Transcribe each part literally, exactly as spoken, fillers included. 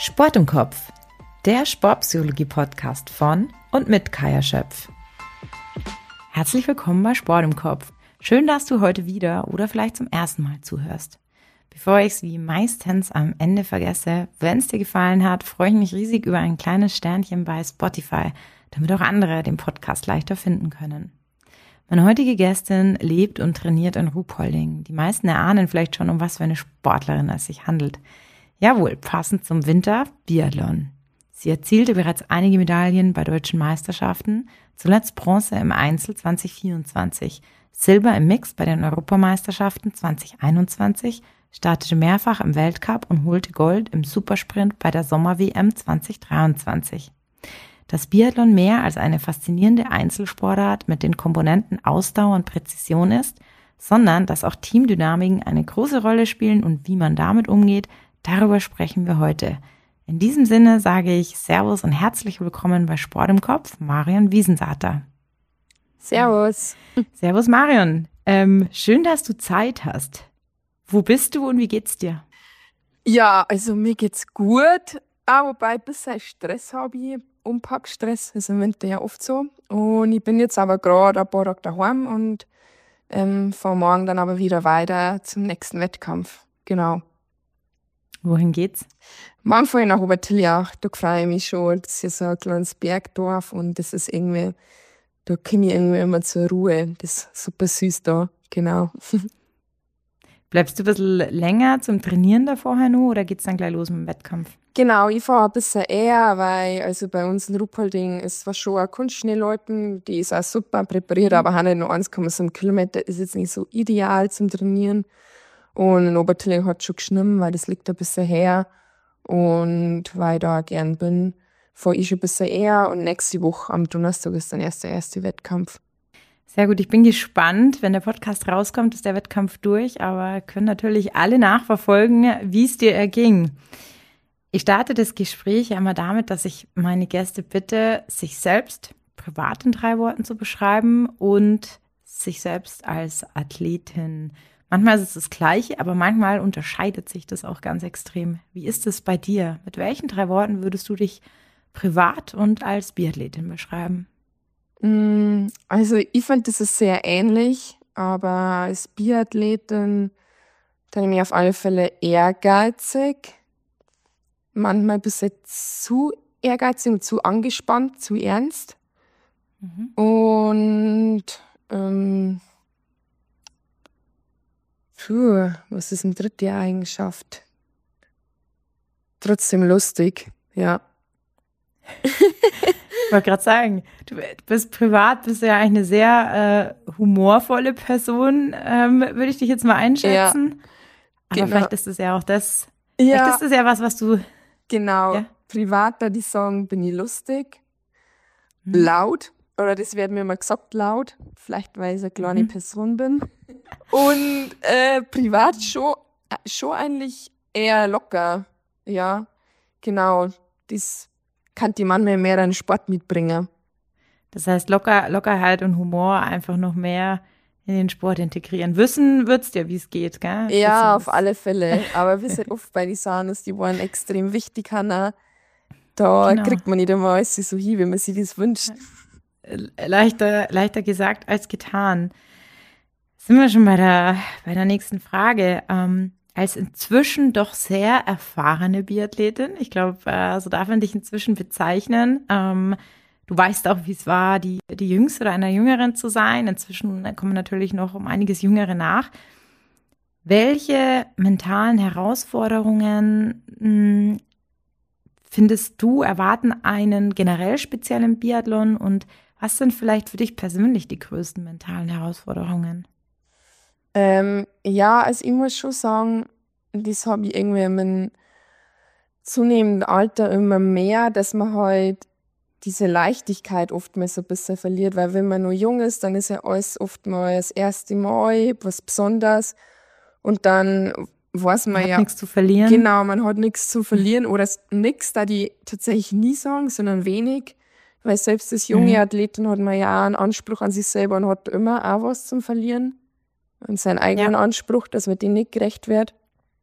Sport im Kopf, der Sportpsychologie-Podcast von und mit Kaja Schöpf. Herzlich willkommen bei Sport im Kopf. Schön, dass du heute wieder oder vielleicht zum ersten Mal zuhörst. Bevor ich es wie meistens am Ende vergesse, wenn es dir gefallen hat, freue ich mich riesig über ein kleines Sternchen bei Spotify, damit auch andere den Podcast leichter finden können. Meine heutige Gästin lebt und trainiert in Ruhpolding. Die meisten erahnen vielleicht schon, um was für eine Sportlerin es sich handelt. Jawohl, passend zum Winter, Biathlon. Sie erzielte bereits einige Medaillen bei deutschen Meisterschaften, zuletzt Bronze im Einzel zwanzig vierundzwanzig, Silber im Mix bei den Europameisterschaften zwanzig einundzwanzig, startete mehrfach im Weltcup und holte Gold im Supersprint bei der Sommer-W M zwanzig dreiundzwanzig. Dass Biathlon mehr als eine faszinierende Einzelsportart mit den Komponenten Ausdauer und Präzision ist, sondern dass auch Teamdynamiken eine große Rolle spielen und wie man damit umgeht, darüber sprechen wir heute. In diesem Sinne sage ich Servus und herzlich willkommen bei Sport im Kopf, Marion Wiesensater. Servus. Servus Marion. Ähm, schön, dass du Zeit hast. Wo bist du und wie geht's dir? Ja, also mir geht's gut, auch wobei ein bisschen Stress habe ich, Umpackstress, ist im Winter ja oft so. Und ich bin jetzt aber gerade ein paar Tage daheim und ähm, fahre morgen dann aber wieder weiter zum nächsten Wettkampf. Genau. Wohin geht's? Morgen fahre ich nach Obertiljach, da freue ich mich schon. Das ist ja so ein kleines Bergdorf und das ist irgendwie, da komme ich irgendwie immer zur Ruhe. Das ist super süß da, genau. Bleibst du ein bisschen länger zum Trainieren da vorher nur oder geht's dann gleich los mit dem Wettkampf? Genau, ich fahre ein bisschen eher, weil also bei uns in Ruhpolding ist zwar schon eine Kunstschneeloipen, die ist auch super präpariert, aber auch nicht nur eins Komma sieben Kilometer, ist jetzt nicht so ideal zum Trainieren. Und in Obertiljach hat es schon geschnitten, weil das liegt ein bisschen her. Und weil ich da auch gern bin, fahre ich schon ein bisschen eher. Und nächste Woche am Donnerstag ist dann erst der erste Wettkampf. Sehr gut, ich bin gespannt. Wenn der Podcast rauskommt, ist der Wettkampf durch. Aber können natürlich alle nachverfolgen, wie es dir erging. Ich starte das Gespräch einmal damit, dass ich meine Gäste bitte, sich selbst privat in drei Worten zu beschreiben und sich selbst als Athletin. Manchmal ist es das Gleiche, aber manchmal unterscheidet sich das auch ganz extrem. Wie ist es bei dir? Mit welchen drei Worten würdest du dich privat und als Biathletin beschreiben? Also ich finde, das ist sehr ähnlich, aber als Biathletin dann mich auf alle Fälle ehrgeizig. Manchmal ein bisschen zu ehrgeizig und zu angespannt, zu ernst. Mhm. Und ähm, Puh, was ist eine dritte Eigenschaft? Trotzdem lustig, ja. Ich wollte gerade sagen, du bist privat, bist ja eigentlich eine sehr äh, humorvolle Person, ähm, würde ich dich jetzt mal einschätzen. Ja, aber genau. Vielleicht ist es ja auch das, ja, vielleicht ist es ja was, was du... Genau, ja? Privat, da die sagen, bin ich lustig, hm. laut, oder das wird mir immer gesagt, laut, vielleicht weil ich eine kleine hm. Person bin. Und äh, privat schon, schon eigentlich eher locker, ja, genau. Das kann die manchmal mehr in den Sport mitbringen. Das heißt, locker, Lockerheit und Humor einfach noch mehr in den Sport integrieren. Wissen wird's dir, wie es geht, gell? Ja, auf alle Fälle. Aber wir sind oft bei den Sachen, die waren extrem wichtig, Hanna. Da genau. kriegt man nicht immer alles so hin, wie man sich das wünscht. Leichter, leichter gesagt als getan. Sind wir schon bei der, bei der nächsten Frage. Ähm, als inzwischen doch sehr erfahrene Biathletin, ich glaube, äh, so darf man dich inzwischen bezeichnen. Ähm, du weißt auch, wie es war, die, die Jüngste oder einer Jüngeren zu sein. Inzwischen kommen natürlich noch um einiges Jüngere nach. Welche mentalen Herausforderungen mh, findest du, erwarten einen generell speziellen Biathlon und was sind vielleicht für dich persönlich die größten mentalen Herausforderungen? Ähm, ja, also ich muss schon sagen, das habe ich irgendwie in meinem zunehmenden Alter immer mehr, dass man halt diese Leichtigkeit oftmals so ein bisschen verliert, weil wenn man nur jung ist, dann ist ja alles oft mal das erste Mal, was Besonderes und dann weiß man, man ja... hat nichts zu verlieren. Genau, man hat nichts zu verlieren oder nichts, da die tatsächlich nie sagen, sondern wenig, weil selbst als junge mhm. Athletin hat man ja auch einen Anspruch an sich selber und hat immer auch was zum Verlieren. Und seinen eigenen ja. Anspruch, dass man dem nicht gerecht wird.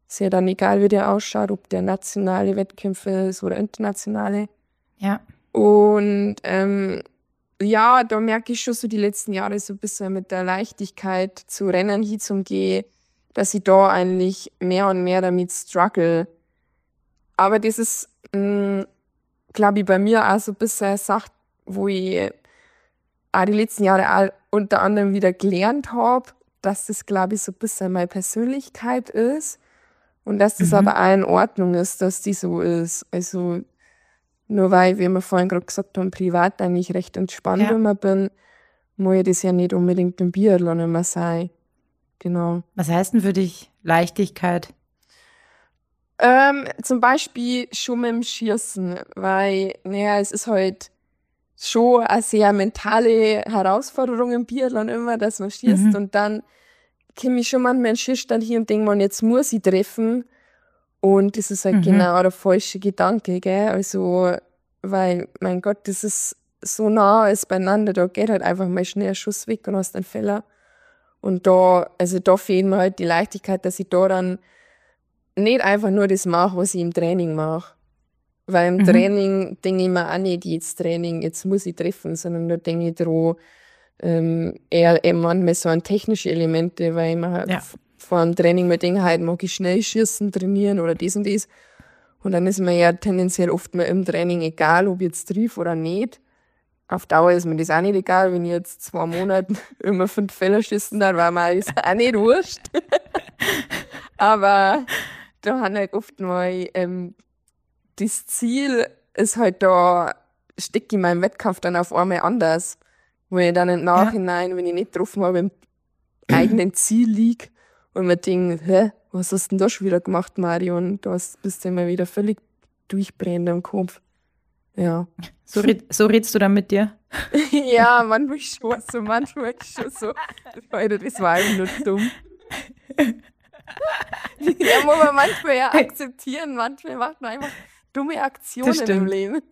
Ist ja dann egal, wie der ausschaut, ob der nationale Wettkämpfe ist oder internationale. Ja. Und ähm, ja, da merke ich schon so die letzten Jahre so ein bisschen mit der Leichtigkeit zu Rennen hinzugehen, dass ich da eigentlich mehr und mehr damit struggle. Aber das ist, glaube ich, bei mir auch so ein bisschen eine Sache, wo ich auch die letzten Jahre auch unter anderem wieder gelernt habe, dass das, glaube ich, so ein bisschen meine Persönlichkeit ist und dass das Mhm. aber auch in Ordnung ist, dass die so ist. Also nur weil, wie wir vorhin gerade gesagt haben, privat eigentlich recht entspannt Ja. immer bin, muss ich das ja nicht unbedingt im Biathlon immer sein. Genau. Was heißt denn für dich Leichtigkeit? Ähm, zum Beispiel schon mit dem Schießen, weil, naja, es ist halt schon eine sehr mentale Herausforderung im Biathlon immer, dass man schießt Mhm. und dann komme ich schon manchmal in den Schießstand hier und denke mir, jetzt muss ich treffen und das ist halt Mhm. genau der falsche Gedanke, gell, also, weil, mein Gott, das ist so nah alles beieinander, da geht halt einfach mal schnell ein Schuss weg und hast einen Fehler und da, also da fehlt mir halt die Leichtigkeit, dass ich da dann nicht einfach nur das mache, was ich im Training mache. Weil im Mhm. Training denke ich mir auch nicht, jetzt Training, jetzt muss ich treffen, sondern da denke ich dran, ähm, eher eben manchmal so an technische Elemente, weil ich mir halt Ja. f- vor dem Training mir denke, halt mag ich schnell schießen, trainieren oder das und das. Und dann ist mir ja tendenziell oft mal im Training egal, ob ich jetzt triff oder nicht. Auf Dauer ist mir das auch nicht egal, wenn ich jetzt zwei Monate immer fünf Fälle schießen darf, war mir das auch nicht wurscht. Aber da haben halt oft mal, ähm, das Ziel ist halt da, stecke ich meinen Wettkampf dann auf einmal anders. Wo ich dann im Nachhinein, wenn ich nicht getroffen habe, im eigenen Ziel liege und mir denke, hä, was hast du denn da schon wieder gemacht, Marion? Da hast- bist du immer wieder völlig durchbrennend im Kopf. Ja. So, red, so redst du dann mit dir? Ja, manchmal schon so, manchmal schon so. Alter, das war einfach nur dumm. Ja, muss man manchmal ja akzeptieren, manchmal macht man einfach dumme Aktionen im stimmt. Leben.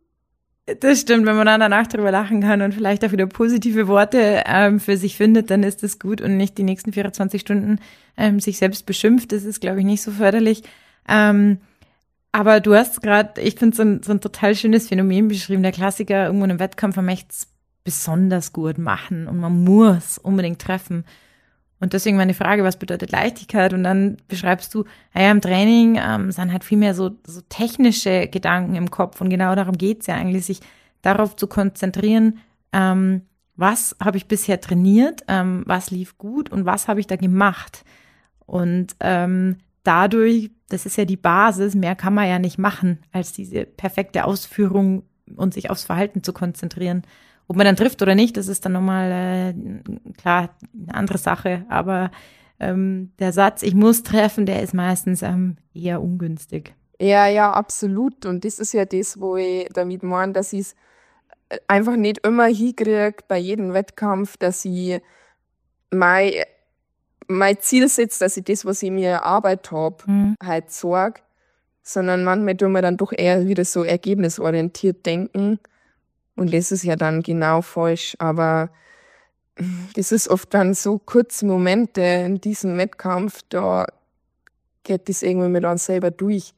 Das stimmt, wenn man dann danach drüber lachen kann und vielleicht auch wieder positive Worte ähm, für sich findet, dann ist das gut und nicht die nächsten vierundzwanzig Stunden ähm, sich selbst beschimpft. Das ist, glaube ich, nicht so förderlich. Ähm, aber du hast gerade, ich finde, so ein, so ein total schönes Phänomen beschrieben. Der Klassiker, irgendwo in einem Wettkampf, man möchte es besonders gut machen und man muss unbedingt treffen. Und deswegen meine Frage, was bedeutet Leichtigkeit? Und dann beschreibst du, naja, im Training ähm, sind halt viel mehr so, so technische Gedanken im Kopf. Und genau darum geht's ja eigentlich, sich darauf zu konzentrieren, ähm, was habe ich bisher trainiert, ähm, was lief gut und was habe ich da gemacht. Und ähm, dadurch, das ist ja die Basis, mehr kann man ja nicht machen, als diese perfekte Ausführung und sich aufs Verhalten zu konzentrieren. Ob man dann trifft oder nicht, das ist dann nochmal, äh, klar, eine andere Sache. Aber ähm, der Satz, ich muss treffen, der ist meistens ähm, eher ungünstig. Ja, ja, absolut. Und das ist ja das, wo ich damit meine, dass ich es einfach nicht immer hinkriege bei jedem Wettkampf, dass ich mein, mein Ziel setze, dass ich das, was ich mir erarbeitet habe, Mhm. halt sorge, sondern manchmal tun wir dann doch eher wieder so ergebnisorientiert denken. Und das ist ja dann genau falsch. Aber das ist oft dann so kurze Momente in diesem Wettkampf, da geht das irgendwie mit uns selber durch.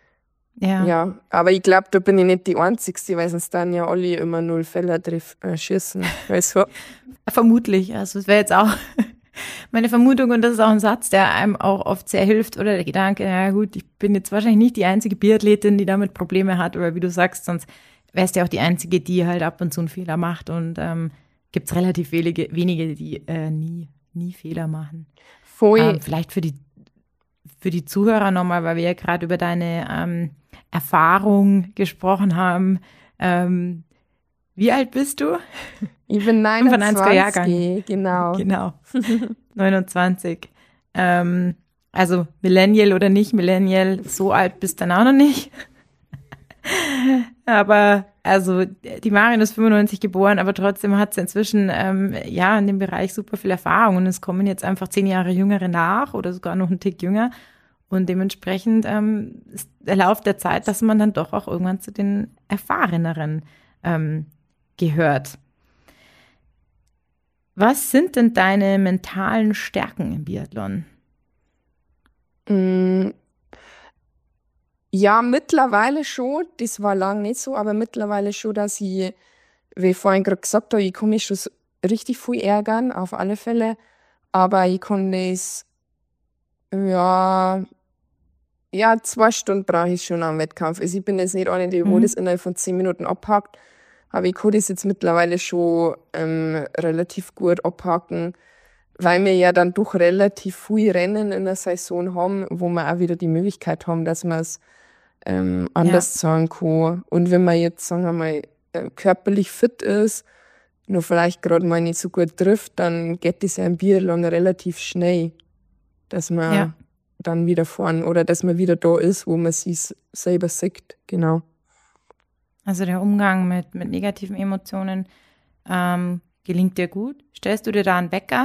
Ja, Ja, aber ich glaube, da bin ich nicht die Einzige, weil sonst dann ja alle immer null Fälle treff, äh, schießen. Also, vermutlich. Also es wäre jetzt auch meine Vermutung und das ist auch ein Satz, der einem auch oft sehr hilft oder der Gedanke, ja gut, ich bin jetzt wahrscheinlich nicht die einzige Biathletin, die damit Probleme hat, oder wie du sagst, sonst wärst du ja auch die einzige, die halt ab und zu einen Fehler macht und ähm, gibt es relativ wenige, wenige die äh, nie, nie Fehler machen. voll. Ähm, vielleicht für die, für die Zuhörer nochmal, weil wir ja gerade über deine ähm, Erfahrung gesprochen haben. Ähm, wie alt bist du? Ich bin fünfundneunziger Jahrgang. neunundzwanzig, genau. Genau, neunundzwanzig. Ähm, also Millennial oder nicht Millennial, so alt bist du dann auch noch nicht. Aber also die Marion ist fünfundneunzig geboren, aber trotzdem hat sie inzwischen ähm, ja in dem Bereich super viel Erfahrung und es kommen jetzt einfach zehn Jahre Jüngere nach oder sogar noch einen Tick jünger und dementsprechend ähm, ist der Lauf der Zeit, dass man dann doch auch irgendwann zu den Erfahreneren ähm, gehört. Was sind denn deine mentalen Stärken im Biathlon? Mm, ja, mittlerweile schon. Das war lange nicht so, aber mittlerweile schon, dass ich, wie ich vorhin gerade gesagt habe, ich kann mich schon so richtig viel ärgern, auf alle Fälle. Aber ich kann das, ja, ja, zwei Stunden brauche ich schon am Wettkampf. Also ich bin jetzt nicht eine, die wo Mhm. das innerhalb von zehn Minuten abhakt. Aber ich kann das jetzt mittlerweile schon ähm, relativ gut abhaken, weil wir ja dann doch relativ viel Rennen in der Saison haben, wo wir auch wieder die Möglichkeit haben, dass wir es ähm, Ja, anders sagen kann. Und wenn man jetzt, sagen wir mal, äh, körperlich fit ist, nur vielleicht gerade mal nicht so gut trifft, dann geht das ja im Biathlon relativ schnell, dass ja. man dann wieder fahren oder dass man wieder da ist, wo man sich selber sieht. Genau. Also der Umgang mit, mit negativen Emotionen ähm, gelingt dir gut. Stellst du dir da einen Wecker?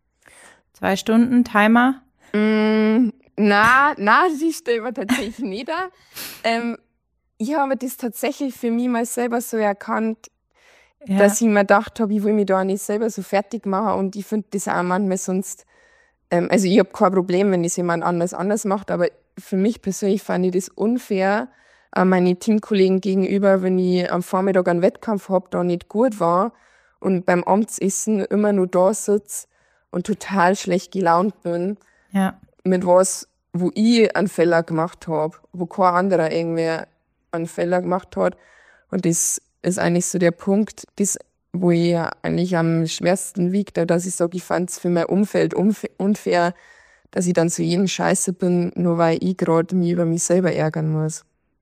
Zwei Stunden, Timer? Mm, na, na, die stellen wir tatsächlich nicht da. Ähm, ich habe das tatsächlich für mich mal selber so erkannt, Ja, dass ich mir gedacht habe, ich will mich da nicht selber so fertig machen und ich finde das auch manchmal sonst, ähm, also ich habe kein Problem, wenn das jemand anders anders macht, aber für mich persönlich fand ich das unfair, äh, meine Teamkollegen gegenüber, wenn ich am Vormittag einen Wettkampf habe, da nicht gut war und beim Abendessen immer nur da sitze und total schlecht gelaunt bin ja. mit was, wo ich einen Fehler gemacht habe, wo kein anderer irgendwie einen Fehler gemacht hat. Und das ist eigentlich so der Punkt, das, wo ich ja eigentlich am schwersten wiegt, dass ich sage, ich fand es für mein Umfeld unf- unfair, dass ich dann zu jedem Scheiße bin, nur weil ich gerade mich über mich selber ärgern muss.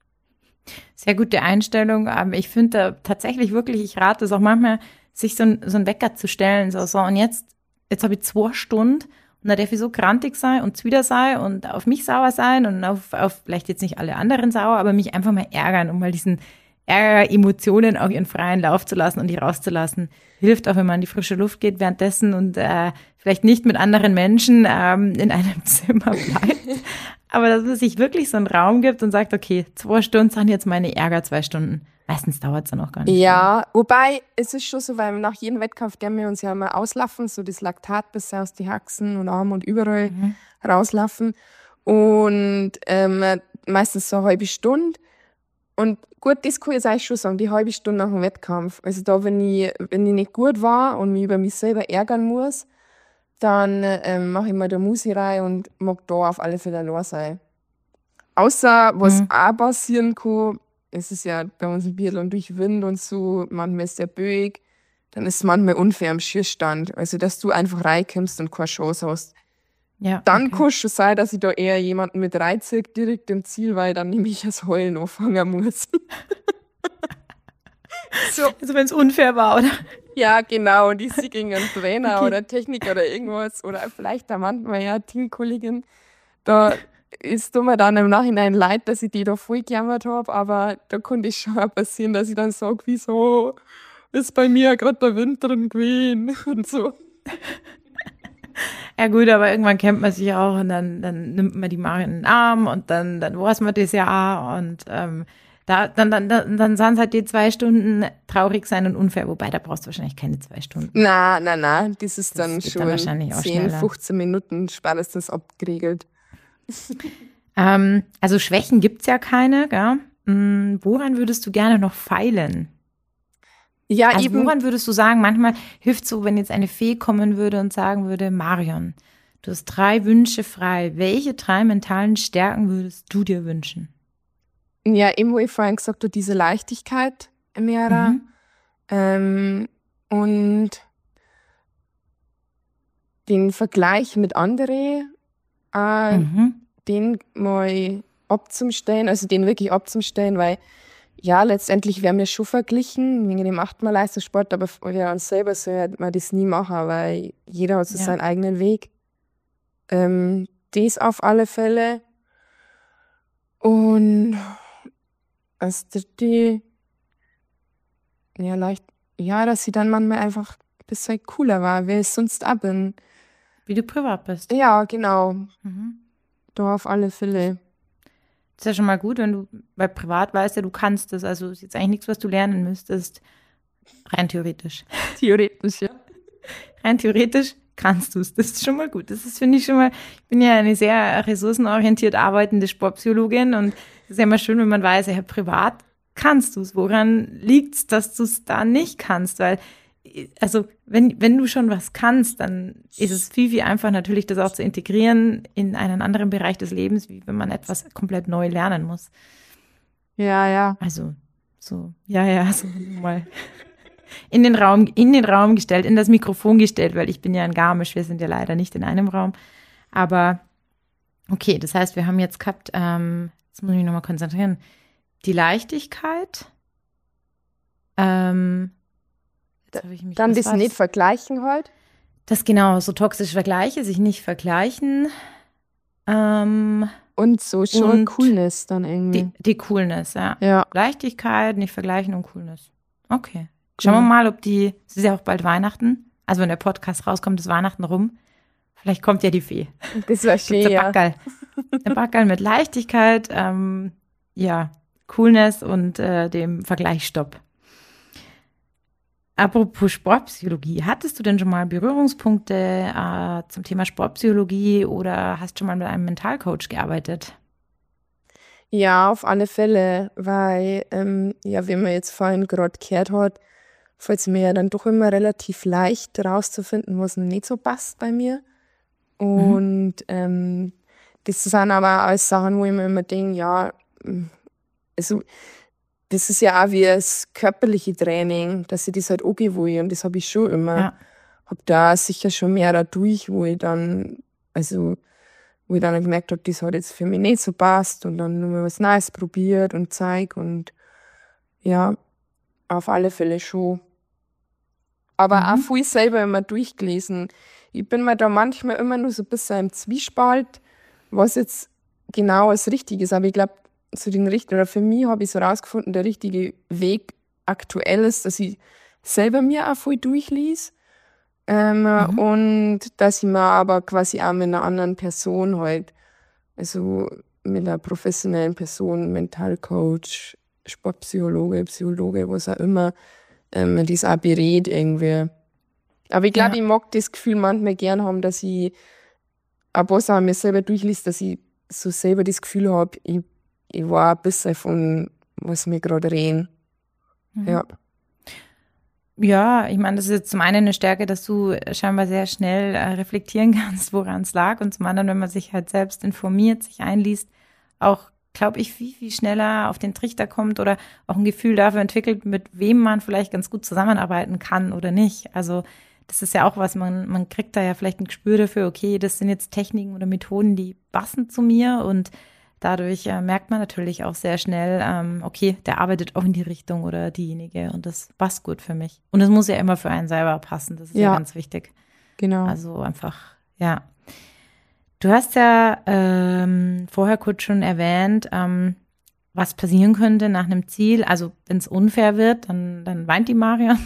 Sehr gute Einstellung. Aber ich finde da tatsächlich wirklich, ich rate es auch manchmal, sich so, ein, so einen Wecker zu stellen. So, so, und jetzt, jetzt habe ich zwei Stunden und da darf ich so grantig sein und zwider sein und auf mich sauer sein und auf, auf vielleicht jetzt nicht alle anderen sauer, aber mich einfach mal ärgern, um mal diesen Ärger, Emotionen auch ihren freien Lauf zu lassen und die rauszulassen. Hilft auch, wenn man in die frische Luft geht währenddessen und äh, vielleicht nicht mit anderen Menschen ähm, in einem Zimmer bleibt. Aber dass man sich wirklich so einen Raum gibt und sagt, okay, zwei Stunden sind jetzt meine Ärger, zwei Stunden. Meistens dauert es dann auch gar nicht lang. Ja, wobei es ist schon so, weil nach jedem Wettkampf gehen wir uns ja mal auslaufen, so das Laktat bis aus die Haxen und Arme und überall Mhm. rauslaufen. Und ähm, meistens so eine halbe Stunde. Und gut, das kann ich jetzt eigentlich schon sagen, die halbe Stunde nach dem Wettkampf. Also da, wenn ich, wenn ich nicht gut war und mich über mich selber ärgern muss, dann ähm, mache ich mir da Musik rein und mag da auf alle Fälle allein sein. Außer, was Mhm. auch passieren kann, es ist ja bei uns im Biathlon durch Wind und so, manchmal ist der böig, dann ist es manchmal unfair am Schießstand. Also, dass du einfach reinkommst und keine Chance hast. Ja, Dann okay. kann es schon sein, dass ich da eher jemanden mit reinziehe, direkt im Ziel, weil dann nämlich das Heulen anfangen muss. So, Also wenn es unfair war, oder? ja, genau. Und ich sehe gegen einen Trainer Okay. oder Techniker oder irgendwas oder vielleicht auch manchmal ja Teamkollegin. Da ist mir dann im Nachhinein leid, dass ich die da voll gejammert habe, aber da konnte es schon auch passieren, dass ich dann sage, wieso ist bei mir gerade der Wind drin gewesen und so. Ja gut, aber irgendwann kennt man sich auch und dann, dann nimmt man die Mari in den Arm und dann, dann weiß man das ja auch und ähm, da, dann, dann, dann, dann sind es halt die zwei Stunden traurig sein und unfair, wobei da brauchst du wahrscheinlich keine zwei Stunden. Na, na, na, das ist Das dann geht dann schon wahrscheinlich auch zehn, schneller. fünfzehn Minuten spätestens abgeregelt. Ähm, also Schwächen gibt's ja keine, gell? Hm, woran würdest du gerne noch feilen? Ja, Also eben, woran würdest du sagen, manchmal hilft so, wenn jetzt eine Fee kommen würde und sagen würde, Marion, du hast drei Wünsche frei. Welche drei mentalen Stärken würdest du dir wünschen? ja, eben, wo ich vorhin gesagt habe, diese Leichtigkeit mehr. Mhm. Ähm, und den Vergleich mit anderen, äh, Mhm. den mal abzustellen, also den wirklich abzustellen, weil ja, letztendlich werden wir schon verglichen, wegen dem achtmal Leistungssport, aber wir uns selber sollte man das nie machen, weil jeder hat so Ja. seinen eigenen Weg. Ähm, das auf alle Fälle. Und als die, ja, leicht, ja, dass sie dann manchmal einfach ein bisschen cooler war, wie ich sonst auch bin. Wie du privat bist. Ja, genau. Mhm. Da auf alle Fälle. Das ist ja schon mal gut, wenn du, weil privat weißt ja, du kannst das. Also ist jetzt eigentlich nichts, was du lernen müsstest. Rein theoretisch. Theoretisch, ja. Rein theoretisch kannst du es. Das ist schon mal gut. Das ist, finde ich schon mal, ich bin ja eine sehr ressourcenorientiert arbeitende Sportpsychologin und es ist ja immer schön, wenn man weiß, ja, privat kannst du es. Woran liegt's, dass du es da nicht kannst? Weil, also, wenn, wenn du schon was kannst, dann ist es viel, viel einfacher natürlich, das auch zu integrieren in einen anderen Bereich des Lebens, wie wenn man etwas komplett neu lernen muss. Ja, ja. Also, so, ja, ja, so mal in den Raum, in den Raum gestellt, in das Mikrofon gestellt, weil ich bin ja in Garmisch, wir sind ja leider nicht in einem Raum. Aber okay, das heißt, wir haben jetzt gehabt, ähm, jetzt muss ich mich nochmal konzentrieren, die Leichtigkeit, ähm, jetzt habe ich mich, Dann was das war's? nicht vergleichen halt. Das genau, so toxische Vergleiche, sich nicht vergleichen. Ähm, Und so schon Und Coolness dann irgendwie. die, die Coolness, ja. Ja. Leichtigkeit, nicht vergleichen und Coolness. Okay. Schauen wir Genau. mal, ob die, es ist ja auch bald Weihnachten, also wenn der Podcast rauskommt, ist Weihnachten rum. Vielleicht kommt ja die Fee. Das war schön, Gibt's ein ja. Backerl. Ein Backerl mit Leichtigkeit, ähm, ja, Coolness und äh, dem Vergleichsstopp. Apropos Sportpsychologie, hattest du denn schon mal Berührungspunkte äh, zum Thema Sportpsychologie oder hast schon mal mit einem Mentalcoach gearbeitet? Ja, auf alle Fälle, weil, ähm, ja, wie man jetzt vorhin gerade gehört hat, fällt es mir ja dann doch immer relativ leicht rauszufinden, was nicht so passt bei mir. Und ähm, das sind aber auch alles Sachen, wo ich mir immer denke, ja, mm, also das ist ja auch wie das körperliche Training, dass ich das halt angehen will und das habe ich schon immer. Ja. Hab da sicher schon mehr dadurch, wo ich dann, also wo ich dann gemerkt habe, das hat jetzt für mich nicht so passt und dann nochmal was Neues probiert und zeig und ja, auf alle Fälle schon. Aber Mhm. auch viel selber immer durchgelesen. Ich bin mir da manchmal immer nur so ein bisschen im Zwiespalt, was jetzt genau das Richtige ist. Aber ich glaube, zu den richtigen, oder für mich habe ich so rausgefunden, der richtige Weg aktuell ist, dass ich selber mir auch viel durchlese. Ähm, Mhm. Und dass ich mir aber quasi auch mit einer anderen Person halt, also mit einer professionellen Person, Mentalcoach, Sportpsychologe, Psychologe, was auch immer, ähm, das auch berät irgendwie. Aber ich glaube, Ja. ich mag das Gefühl manchmal gern haben, dass ich ein paar Sachen mir selber durchliest, dass ich so selber das Gefühl habe, ich, ich war ein bisschen von, was mir gerade reden. Mhm. Ja. Ja, ich meine, das ist jetzt zum einen eine Stärke, dass du scheinbar sehr schnell äh, reflektieren kannst, woran es lag. Und zum anderen, wenn man sich halt selbst informiert, sich einliest, auch, glaube ich, viel, viel schneller auf den Trichter kommt oder auch ein Gefühl dafür entwickelt, mit wem man vielleicht ganz gut zusammenarbeiten kann oder nicht. Also das ist ja auch was, man, man kriegt da ja vielleicht ein Gespür dafür, okay, das sind jetzt Techniken oder Methoden, die passen zu mir und dadurch äh, merkt man natürlich auch sehr schnell, ähm, okay, der arbeitet auch in die Richtung oder diejenige und das passt gut für mich. Und es muss ja immer für einen selber passen, das ist ja, Ja. ganz wichtig. Genau. Also einfach, ja. Du hast ja ähm, vorher kurz schon erwähnt, ähm, was passieren könnte nach einem Ziel. Also wenn es unfair wird, dann, dann weint die Marion.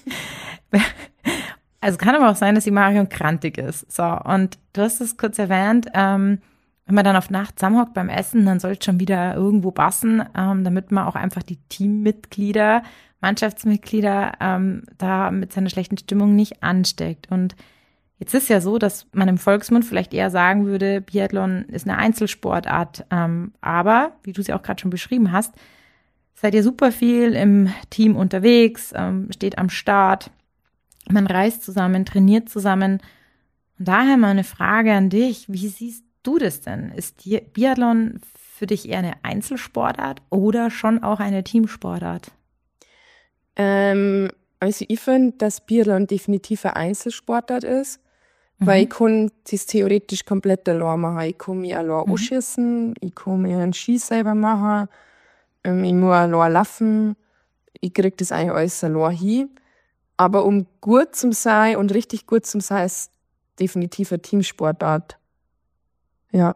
Also kann aber auch sein, dass die Marion krantig ist. So, und du hast es kurz erwähnt, ähm, wenn man dann auf Nacht zusammenhockt beim Essen, dann soll es schon wieder irgendwo passen, ähm, damit man auch einfach die Teammitglieder, Mannschaftsmitglieder ähm, da mit seiner schlechten Stimmung nicht ansteckt. Und jetzt ist ja so, dass man im Volksmund vielleicht eher sagen würde, Biathlon ist eine Einzelsportart. Ähm, aber, wie du es ja auch gerade schon beschrieben hast, seid ihr super viel im Team unterwegs, ähm, steht am Start, man reist zusammen, trainiert zusammen. Und daher mal eine Frage an dich, wie siehst du das denn? Ist die Biathlon für dich eher eine Einzelsportart oder schon auch eine Teamsportart? Ähm, also ich finde, dass Biathlon definitiv eine Einzelsportart ist, weil ich kann das theoretisch komplett allein machen. Ich kann mich allein Mhm. anschießen, ich kann mir einen Ski selber machen, ähm, ich muss allein laufen, ich krieg das eigentlich alles allein hin. Aber um gut zu sein und richtig gut zu sein, ist definitiv eine Teamsportart. Ja.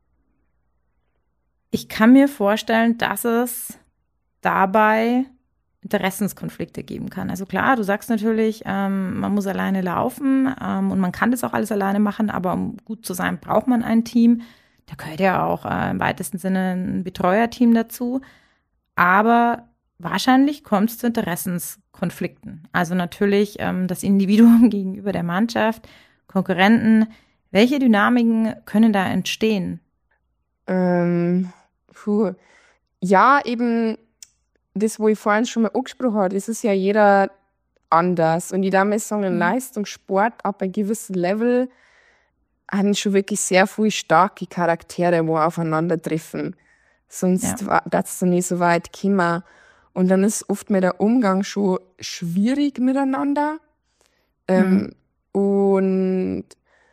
Ich kann mir vorstellen, dass es dabei Interessenskonflikte geben kann. Also klar, du sagst natürlich, ähm, man muss alleine laufen ähm, und man kann das auch alles alleine machen, aber um gut zu sein, braucht man ein Team. Da gehört ja auch äh, im weitesten Sinne ein Betreuerteam dazu. Aber wahrscheinlich kommt es zu Interessenskonflikten. Also natürlich ähm, das Individuum gegenüber der Mannschaft Konkurrenten. Welche Dynamiken können da entstehen? Ähm, puh. Ja, eben das, wo ich vorhin schon mal angesprochen habe, das ist ja jeder anders. Und ich darf mal sagen, in Leistungssport ab einem gewissen Level haben schon wirklich sehr viele starke Charaktere, die aufeinandertreffen. Sonst Ja. darf es dann nicht so weit kommen. Und dann ist oft mal der Umgang schon schwierig miteinander. Ähm, Mhm. Und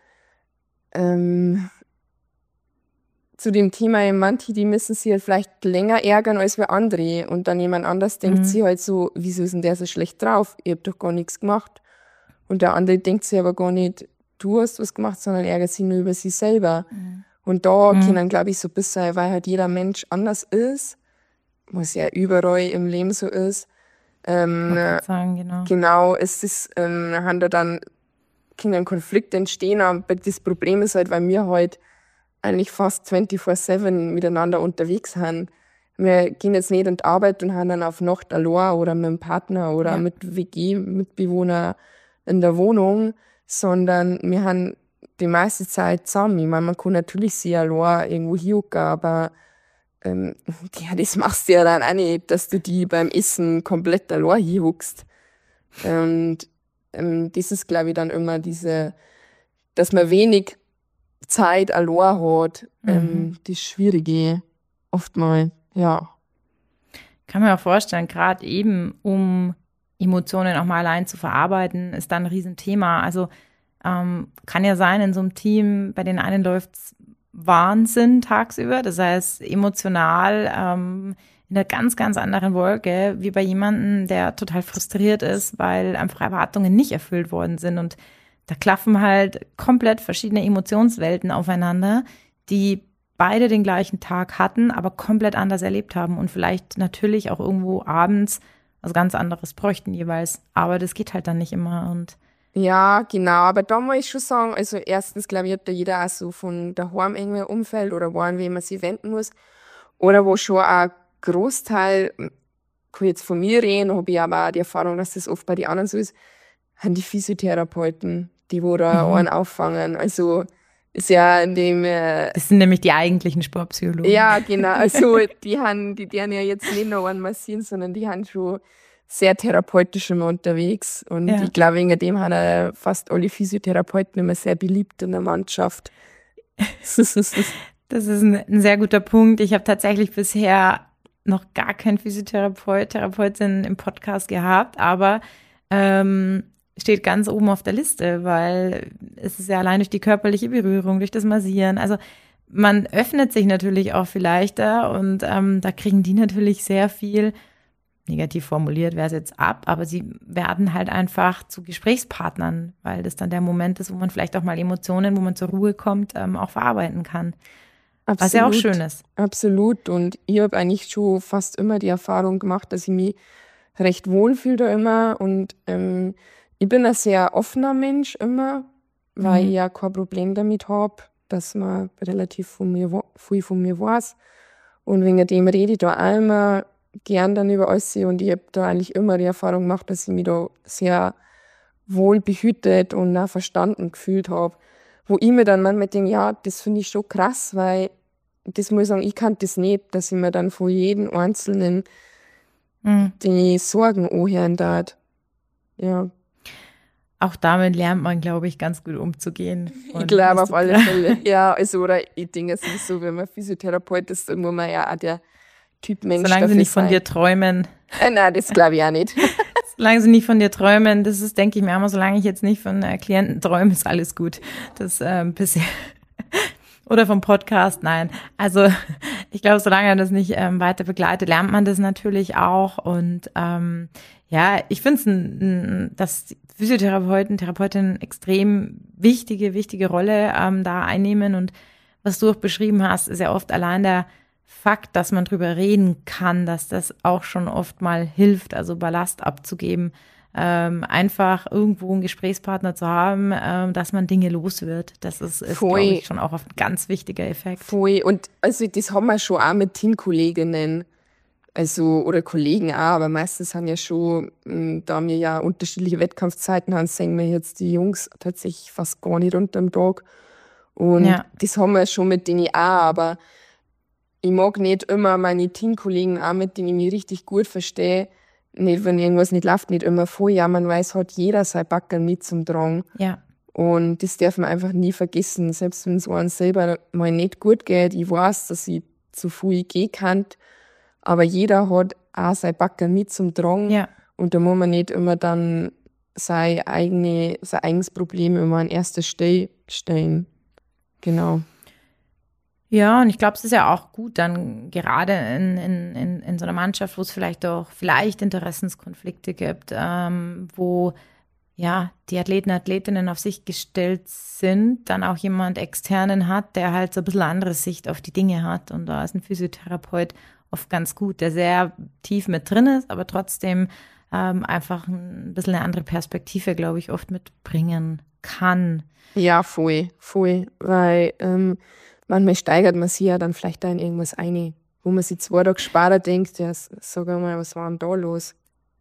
ähm, zu dem Thema, manche, die müssen sich halt vielleicht länger ärgern als wir andere. Und dann jemand anders denkt Mhm. sich halt so, wieso ist denn der so schlecht drauf? Ich hab doch gar nichts gemacht. Und der andere denkt sich aber gar nicht, du hast was gemacht, sondern ärgert sich nur über sich selber. Mhm. Und da Mhm. können, glaube ich, so ein bisschen, weil halt jeder Mensch anders ist, was ja überall im Leben so ist, ähm, Wollte grad sagen, genau. genau, es ist, ähm, haben da dann können Konflikte entstehen, aber das Problem ist halt, weil wir halt eigentlich fast vierundzwanzig sieben miteinander unterwegs sind. Wir gehen jetzt nicht in die Arbeit und haben dann auf Nacht allein oder mit dem Partner oder Ja. mit W G-Mitbewohner in der Wohnung, sondern wir haben die meiste Zeit zusammen. Ich meine, man kann natürlich sich allein irgendwo hinhocken, aber ähm, ja, das machst du ja dann auch nicht, dass du die beim Essen komplett allein hinhockst. Und ähm, das ist, glaube ich, dann immer diese, dass man wenig Zeit allein hat, ähm, Mhm. das Schwierige oftmals, ja. Kann mir auch vorstellen, gerade eben, um Emotionen auch mal allein zu verarbeiten, ist da ein Riesenthema. Also ähm, kann ja sein, in so einem Team, bei den einen läuft's Wahnsinn tagsüber, das heißt emotional ähm, in einer ganz, ganz anderen Wolke, wie bei jemandem, der total frustriert ist, weil einfach Erwartungen nicht erfüllt worden sind. Und da klaffen halt komplett verschiedene Emotionswelten aufeinander, die beide den gleichen Tag hatten, aber komplett anders erlebt haben und vielleicht natürlich auch irgendwo abends was ganz anderes bräuchten jeweils. Aber das geht halt dann nicht immer. Und Ja, genau, aber da muss ich schon sagen, also erstens, glaube ich, hat da jeder auch so von daheim irgendwie ein Umfeld oder wo an wen man sich wenden muss. Oder wo schon ein Großteil, kann ich jetzt von mir reden, habe ich aber auch die Erfahrung, dass das oft bei den anderen so ist, haben die Physiotherapeuten, die wo da Mhm. einen auffangen. Also ist ja in dem, äh, das sind nämlich die eigentlichen Sportpsychologen. ja, genau, also die haben, die deren ja jetzt nicht nur einen massieren, sondern die haben schon sehr therapeutisch immer unterwegs. Und Ja. ich glaube, wegen dem haben ja fast alle Physiotherapeuten immer sehr beliebt in der Mannschaft. Das ist ein, ein sehr guter Punkt. Ich habe tatsächlich bisher noch gar keinen Physiotherapeut, Therapeutin im Podcast gehabt, aber ähm, steht ganz oben auf der Liste, weil es ist ja allein durch die körperliche Berührung, durch das Massieren. Also man öffnet sich natürlich auch viel leichter und ähm, da kriegen die natürlich sehr viel, negativ formuliert wäre es jetzt ab, aber sie werden halt einfach zu Gesprächspartnern, weil das dann der Moment ist, wo man vielleicht auch mal Emotionen, wo man zur Ruhe kommt, ähm, auch verarbeiten kann. Absolut. Was ja auch schön ist. Absolut. Und ich habe eigentlich schon fast immer die Erfahrung gemacht, dass ich mich recht wohlfühle da immer. Und ähm, ich bin ein sehr offener Mensch immer, weil Mhm. ich ja kein Problem damit habe, dass man relativ von mir, wa- viel von mir weiß. Und wegen dem rede ich da auch immer gern dann über alles. Und ich habe da eigentlich immer die Erfahrung gemacht, dass ich mich da sehr wohl behütet und auch verstanden gefühlt habe. Wo ich mir dann manchmal denke, ja, das finde ich schon krass, weil das muss ich sagen, ich kann das nicht, dass ich mir dann von jedem Einzelnen Mhm. die Sorgen anhören darf. Ja, Auch damit lernt man, glaube ich, ganz gut umzugehen. ich Und glaube was auf du alle gra- Fälle. Ja, also, oder ich denke, es ist so, wenn man Physiotherapeut ist, irgendwo mal ja auch der Typ Mensch Solange sie dafür nicht von sein. dir träumen, Äh, nein, das glaube ich auch nicht. solange sie nicht von dir träumen, das ist, denke ich mir immer, solange ich jetzt nicht von äh, Klienten träume, ist alles gut. Das ähm, bisher. Oder vom Podcast, nein. Also ich glaube, solange er das nicht ähm, weiter begleitet, lernt man das natürlich auch. Und ähm, ja, ich finde es, ein, ein, dass Physiotherapeuten, Therapeutinnen extrem wichtige, wichtige Rolle ähm, da einnehmen. Und was du auch beschrieben hast, ist ja oft allein der Fakt, dass man drüber reden kann, dass das auch schon oft mal hilft, also Ballast abzugeben. Ähm, einfach irgendwo einen Gesprächspartner zu haben, ähm, dass man Dinge los wird. Das ist, ist glaube Voll. ich, schon auch oft ein ganz wichtiger Effekt. Voll. Und also das haben wir schon auch mit Teamkolleginnen. Also, oder Kollegen auch, aber meistens haben ja schon, mh, da wir ja unterschiedliche Wettkampfzeiten haben, sehen wir jetzt die Jungs tatsächlich fast gar nicht unter dem Tag. Und Ja, das haben wir schon mit denen auch, aber ich mag nicht immer meine Teamkollegen, auch mit denen ich mich richtig gut verstehe, nicht, wenn irgendwas nicht läuft, nicht immer voll jammern, weil es hat jeder sein Backerl mit zum Tragen. ja, Und das darf man einfach nie vergessen, selbst wenn es einem selber mal nicht gut geht. Ich weiß, dass ich zu viel gehen kann, aber jeder hat auch sein Backerl mit zum Tragen. ja. Und da muss man nicht immer dann sein, eigene, sein eigenes Problem immer an erster Stelle stellen. Genau. Ja, und ich glaube, es ist ja auch gut, dann gerade in, in, in, in so einer Mannschaft, wo es vielleicht auch vielleicht Interessenskonflikte gibt, ähm, wo ja die Athleten, Athletinnen auf sich gestellt sind, dann auch jemand Externen hat, der halt so ein bisschen andere Sicht auf die Dinge hat. Und da ist ein Physiotherapeut oft ganz gut, der sehr tief mit drin ist, aber trotzdem ähm, einfach ein bisschen eine andere Perspektive, glaube ich, oft mitbringen kann. Ja, voll, voll. Weil ähm, manchmal steigert man sich ja dann vielleicht da in irgendwas ein, wo man sich zwei Tage später denkt, ja, s- sag mal, was war denn da los?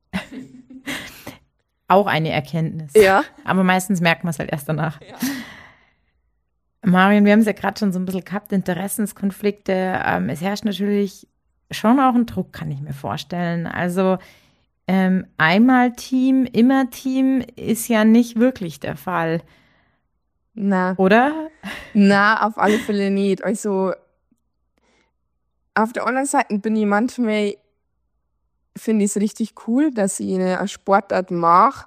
Auch eine Erkenntnis. Ja. Aber meistens merkt man es halt erst danach. Marion, wir haben es ja gerade schon so ein bisschen gehabt, Interessenskonflikte. Ähm, es herrscht natürlich schon auch ein Druck, kann ich mir vorstellen. Also ähm, einmal Team, immer Team ist ja nicht wirklich der Fall, Na, oder? na, auf alle Fälle nicht. Also auf der anderen Seite bin ich manchmal, finde ich es richtig cool, dass ich eine Sportart mache,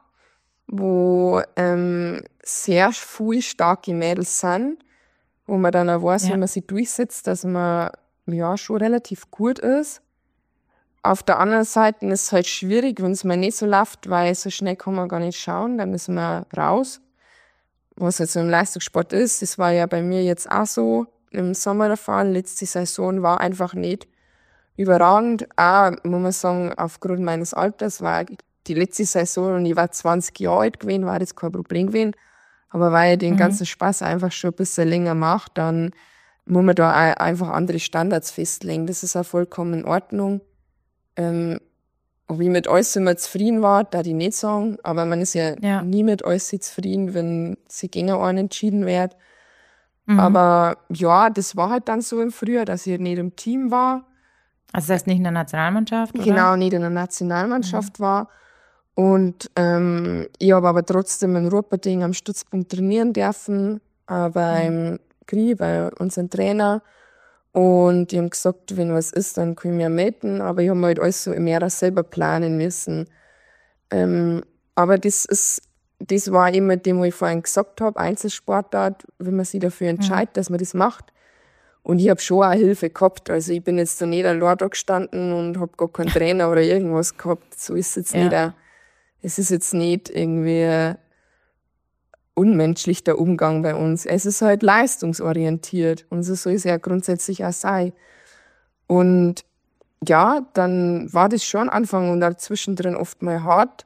wo ähm, sehr viele starke Mädels sind, wo man dann auch weiß, Ja. wenn man sich durchsetzt, dass man ja schon relativ gut ist. Auf der anderen Seite ist es halt schwierig, wenn es mal nicht so läuft, weil so schnell kann man gar nicht schauen, dann ist man raus. Was jetzt im Leistungssport ist, das war ja bei mir jetzt auch so im Sommer der Fall. Letzte Saison war einfach nicht überragend. Auch, muss man sagen, aufgrund meines Alters war die letzte Saison und ich war zwanzig Jahre alt gewesen, war das kein Problem gewesen. Aber weil ich den Mhm. ganzen Spaß einfach schon ein bisschen länger mache, dann muss man da auch einfach andere Standards festlegen. Das ist auch vollkommen in Ordnung. Ähm, ob ich mit alles immer zufrieden war, da ich nicht sagen. Aber man ist ja, Ja. nie mit alles zufrieden, wenn sich gegen einen entschieden wird. Mhm. Aber ja, das war halt dann so im Frühjahr, dass ich nicht im Team war. Also das heißt nicht in der Nationalmannschaft, oder? Genau, nicht in der Nationalmannschaft war. Und ähm, ich habe aber trotzdem in Ruhrperding am Stützpunkt trainieren dürfen, äh, beim Gri, bei unserem Trainer. Und die haben gesagt, wenn was ist, dann können wir melden. Aber ich habe halt alles so mehr selber planen müssen. Ähm, aber das ist, das war immer dem, was ich vorhin gesagt habe, Einzelsportart, wenn man sich dafür entscheidet, dass man das macht. Und ich habe schon auch Hilfe gehabt. Also ich bin jetzt da nicht allein da gestanden und habe gar keinen Trainer oder irgendwas gehabt. So ist es jetzt Ja. nicht. Auch, es ist jetzt nicht irgendwie unmenschlich der Umgang bei uns. Es ist halt leistungsorientiert. Und so soll es ja grundsätzlich auch sein. Und ja, dann war das schon Anfang und auch zwischendrin oft mal hart.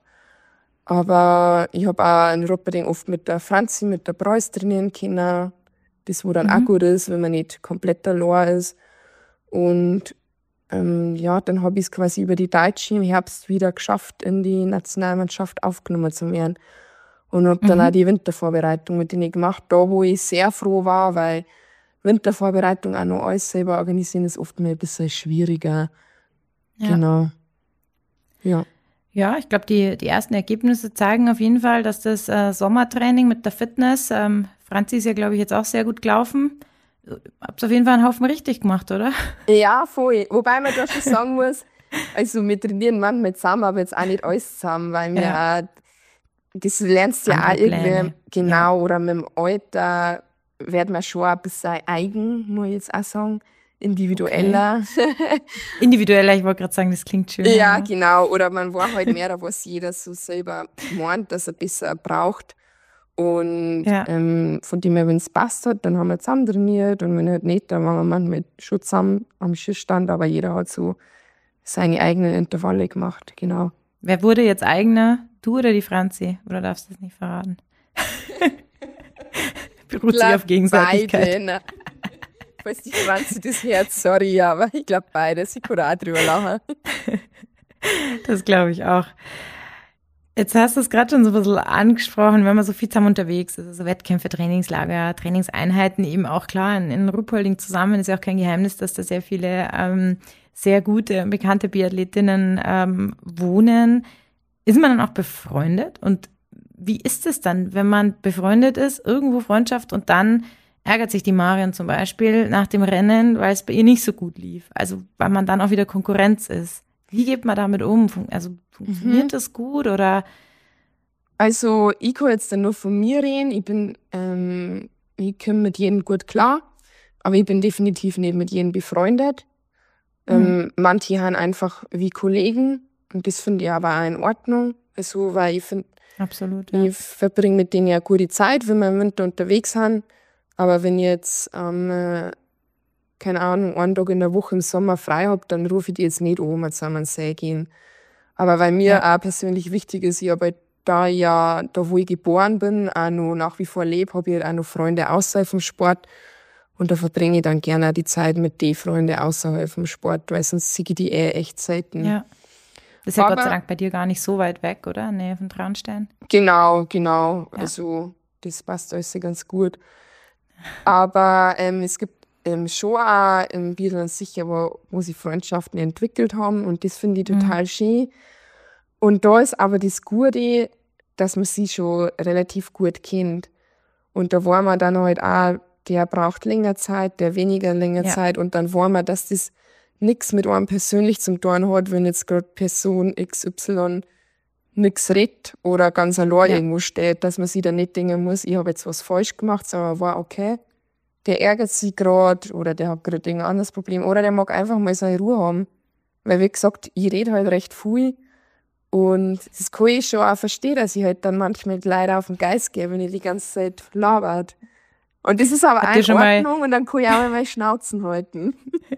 Aber ich habe auch in Rupperding oft mit der Franzi, mit der Preuß trainieren können. Das, wo dann auch gut ist, wenn man nicht komplett allein ist. Und ähm, ja, dann habe ich es quasi über die Deutsche im Herbst wieder geschafft, in die Nationalmannschaft aufgenommen zu werden. Und habe dann auch die Wintervorbereitung mit denen gemacht, da wo ich sehr froh war, weil Wintervorbereitung auch noch alles selber organisieren ist oft mal ein bisschen schwieriger. Ja. Genau. Ja. Ja, ich glaube, die, die ersten Ergebnisse zeigen auf jeden Fall, dass das äh, Sommertraining mit der Fitness, ähm, Franzi ist ja, glaube ich, jetzt auch sehr gut gelaufen. Habt auf jeden Fall einen Haufen richtig gemacht, oder? Ja, voll. Wobei man da schon sagen muss, also wir trainieren manchmal zusammen, aber jetzt auch nicht alles zusammen, weil wir Ja. auch, das lernst du ja auch Andere irgendwie, Pläne. genau, oder mit dem Alter wird man schon ein bisschen eigen, muss ich jetzt auch sagen, individueller. Individueller, ich wollte gerade sagen, das klingt schön. Ja, genau. Oder man war halt mehr, was jeder so selber meint, dass er besser braucht. Und Ja. ähm, von dem her, wenn es passt hat, dann haben wir zusammen trainiert. Und wenn halt nicht, dann waren wir manchmal schon zusammen am Schießstand. Aber jeder hat so seine eigenen Intervalle gemacht, genau. Wer wurde jetzt eigener? Du oder die Franzi? Oder darfst du das nicht verraten? Beruht sich auf Gegenseitigkeit. Beide, ne? falls die Franzi das Herz, sorry, aber ich glaube beides. Ich kann auch drüber lachen. Das glaube ich auch. Jetzt hast du es gerade schon so ein bisschen angesprochen, wenn man so viel zusammen unterwegs ist, also Wettkämpfe, Trainingslager, Trainingseinheiten, eben auch klar, in, in Ruhpolding zusammen ist ja auch kein Geheimnis, dass da sehr viele ähm, sehr gute und bekannte Biathletinnen ähm, wohnen. Ist man dann auch befreundet? Und wie ist es dann, wenn man befreundet ist, irgendwo Freundschaft und dann ärgert sich die Marion zum Beispiel nach dem Rennen, weil es bei ihr nicht so gut lief, also weil man dann auch wieder Konkurrenz ist. Wie geht man damit um? Also funktioniert mhm. das gut oder? Also ich kann jetzt dann nur von mir reden. Ich bin, ähm, ich komme mit jedem gut klar, aber ich bin definitiv nicht mit jedem befreundet. Mhm. Ähm, manche haben einfach wie Kollegen und das finde ich aber auch in Ordnung. Also, weil ich finde, absolut, ja. Ich verbringe mit denen ja gute Zeit, wenn wir im Winter unterwegs sind. Aber wenn ich jetzt ähm, keine Ahnung, einen Tag in der Woche im Sommer frei habe, dann rufe ich die jetzt nicht an, zusammen See gehen. Aber weil mir ja. auch persönlich wichtig ist, ich habe da ja, da wo ich geboren bin, auch noch nach wie vor lebe, habe ich auch noch Freunde außerhalb vom Sport. Und da verbringe ich dann gerne auch die Zeit mit den Freunden außerhalb vom Sport, weil sonst sehe ich die eh echt selten. Ja. Das ist ja Aber, Gott sei Dank bei dir gar nicht so weit weg, oder? Nähe von Traunstein? Genau, genau. Ja. Also das passt alles ganz gut. Aber ähm, es gibt Ähm, schon auch im Biathlon sicher, wo, wo sie Freundschaften entwickelt haben und das finde ich total mhm. schön. Und da ist aber das Gute, dass man sie schon relativ gut kennt. Und da war man dann halt auch, der braucht länger Zeit, der weniger länger ja. Zeit und dann war man, dass das nichts mit einem persönlich zum tun hat, wenn jetzt gerade Person X Y nichts redet oder ganz allein ja. irgendwo steht, dass man sich dann nicht denken muss, ich habe jetzt was falsch gemacht, sondern war okay. Der ärgert sich gerade oder der hat gerade ein anderes Problem oder der mag einfach mal seine Ruhe haben. Weil, wie gesagt, ich rede halt recht viel und das kann ich schon auch verstehen, dass ich halt dann manchmal leider auf den Geist gehe, wenn ich die ganze Zeit labert. Und das ist aber auch in Ordnung und dann kann ich auch mal meine Schnauzen halten.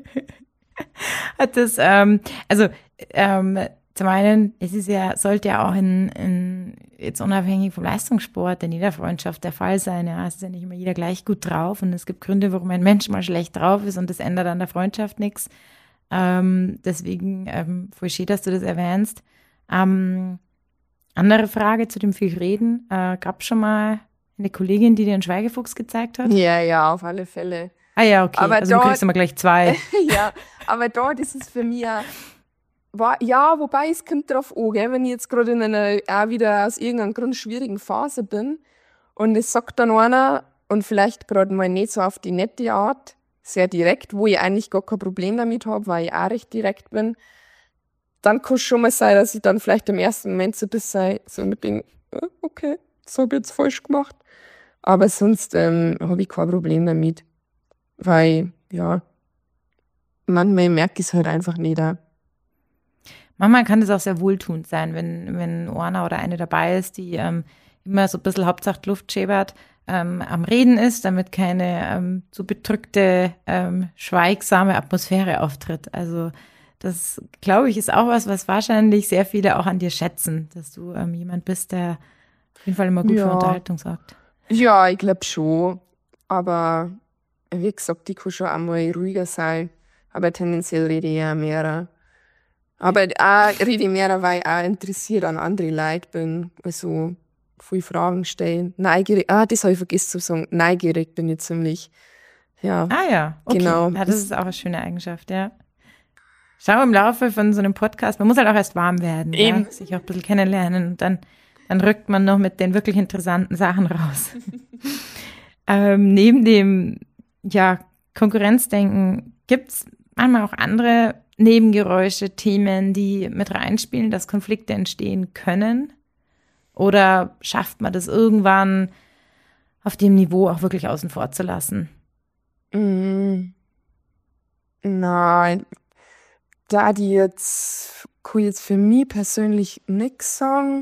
Hat das, ähm, also, ähm, zum einen, es ist ja, sollte ja auch in, in, jetzt unabhängig vom Leistungssport in jeder Freundschaft der Fall sein. Ja, es ist ja nicht immer jeder gleich gut drauf und es gibt Gründe, warum ein Mensch mal schlecht drauf ist und das ändert an der Freundschaft nichts. Ähm, deswegen, ähm, voll schön, dass du das erwähnst. Ähm, andere Frage zu dem viel Reden. Äh, gab schon mal eine Kollegin, die dir einen Schweigefuchs gezeigt hat? Ja, ja, auf alle Fälle. Ah ja, okay. Aber also da, du kriegst immer gleich zwei. Ja, aber da, das ist für mich War, ja, wobei es kommt drauf an, gell? Wenn ich jetzt gerade in einer auch wieder aus irgendeinem Grund schwierigen Phase bin und es sagt dann einer und vielleicht gerade mal nicht so auf die nette Art, sehr direkt, wo ich eigentlich gar kein Problem damit habe, weil ich auch recht direkt bin, dann kann es schon mal sein, dass ich dann vielleicht im ersten Moment so das sei, so mit dem, okay, das habe ich jetzt falsch gemacht. Aber sonst ähm, habe ich kein Problem damit, weil, ja, manchmal merke ich es halt einfach nicht auch. Manchmal kann das auch sehr wohltuend sein, wenn, wenn einer oder eine dabei ist, die ähm, immer so ein bisschen Hauptsache Luft schäbert, ähm, am Reden ist, damit keine ähm, so bedrückte, ähm, schweigsame Atmosphäre auftritt. Also das, glaube ich, ist auch was, was wahrscheinlich sehr viele auch an dir schätzen, dass du ähm, jemand bist, der auf jeden Fall immer gut ja. für Unterhaltung sorgt. Ja, ich glaube schon. Aber wie gesagt, ich kann schon einmal ruhiger sein. Aber tendenziell rede ich ja mehr. Aber auch rede ich mehr, weil ich auch interessiert an andere Leute bin. Also viele Fragen stellen. Neugierig, ah, das habe ich vergessen zu sagen. Neugierig bin ich ziemlich. Ja. Ah ja, okay. Genau. Ja, das ist auch eine schöne Eigenschaft, ja. Schau im Laufe von so einem Podcast, man muss halt auch erst warm werden, ja? Sich auch ein bisschen kennenlernen und dann, dann rückt man noch mit den wirklich interessanten Sachen raus. ähm, neben dem ja, Konkurrenzdenken gibt's manchmal auch andere Nebengeräusche, Themen, die mit reinspielen, dass Konflikte entstehen können? Oder schafft man das irgendwann auf dem Niveau auch wirklich außen vor zu lassen? Mm. Nein, da die jetzt, kann ich jetzt für mich persönlich nichts sagen.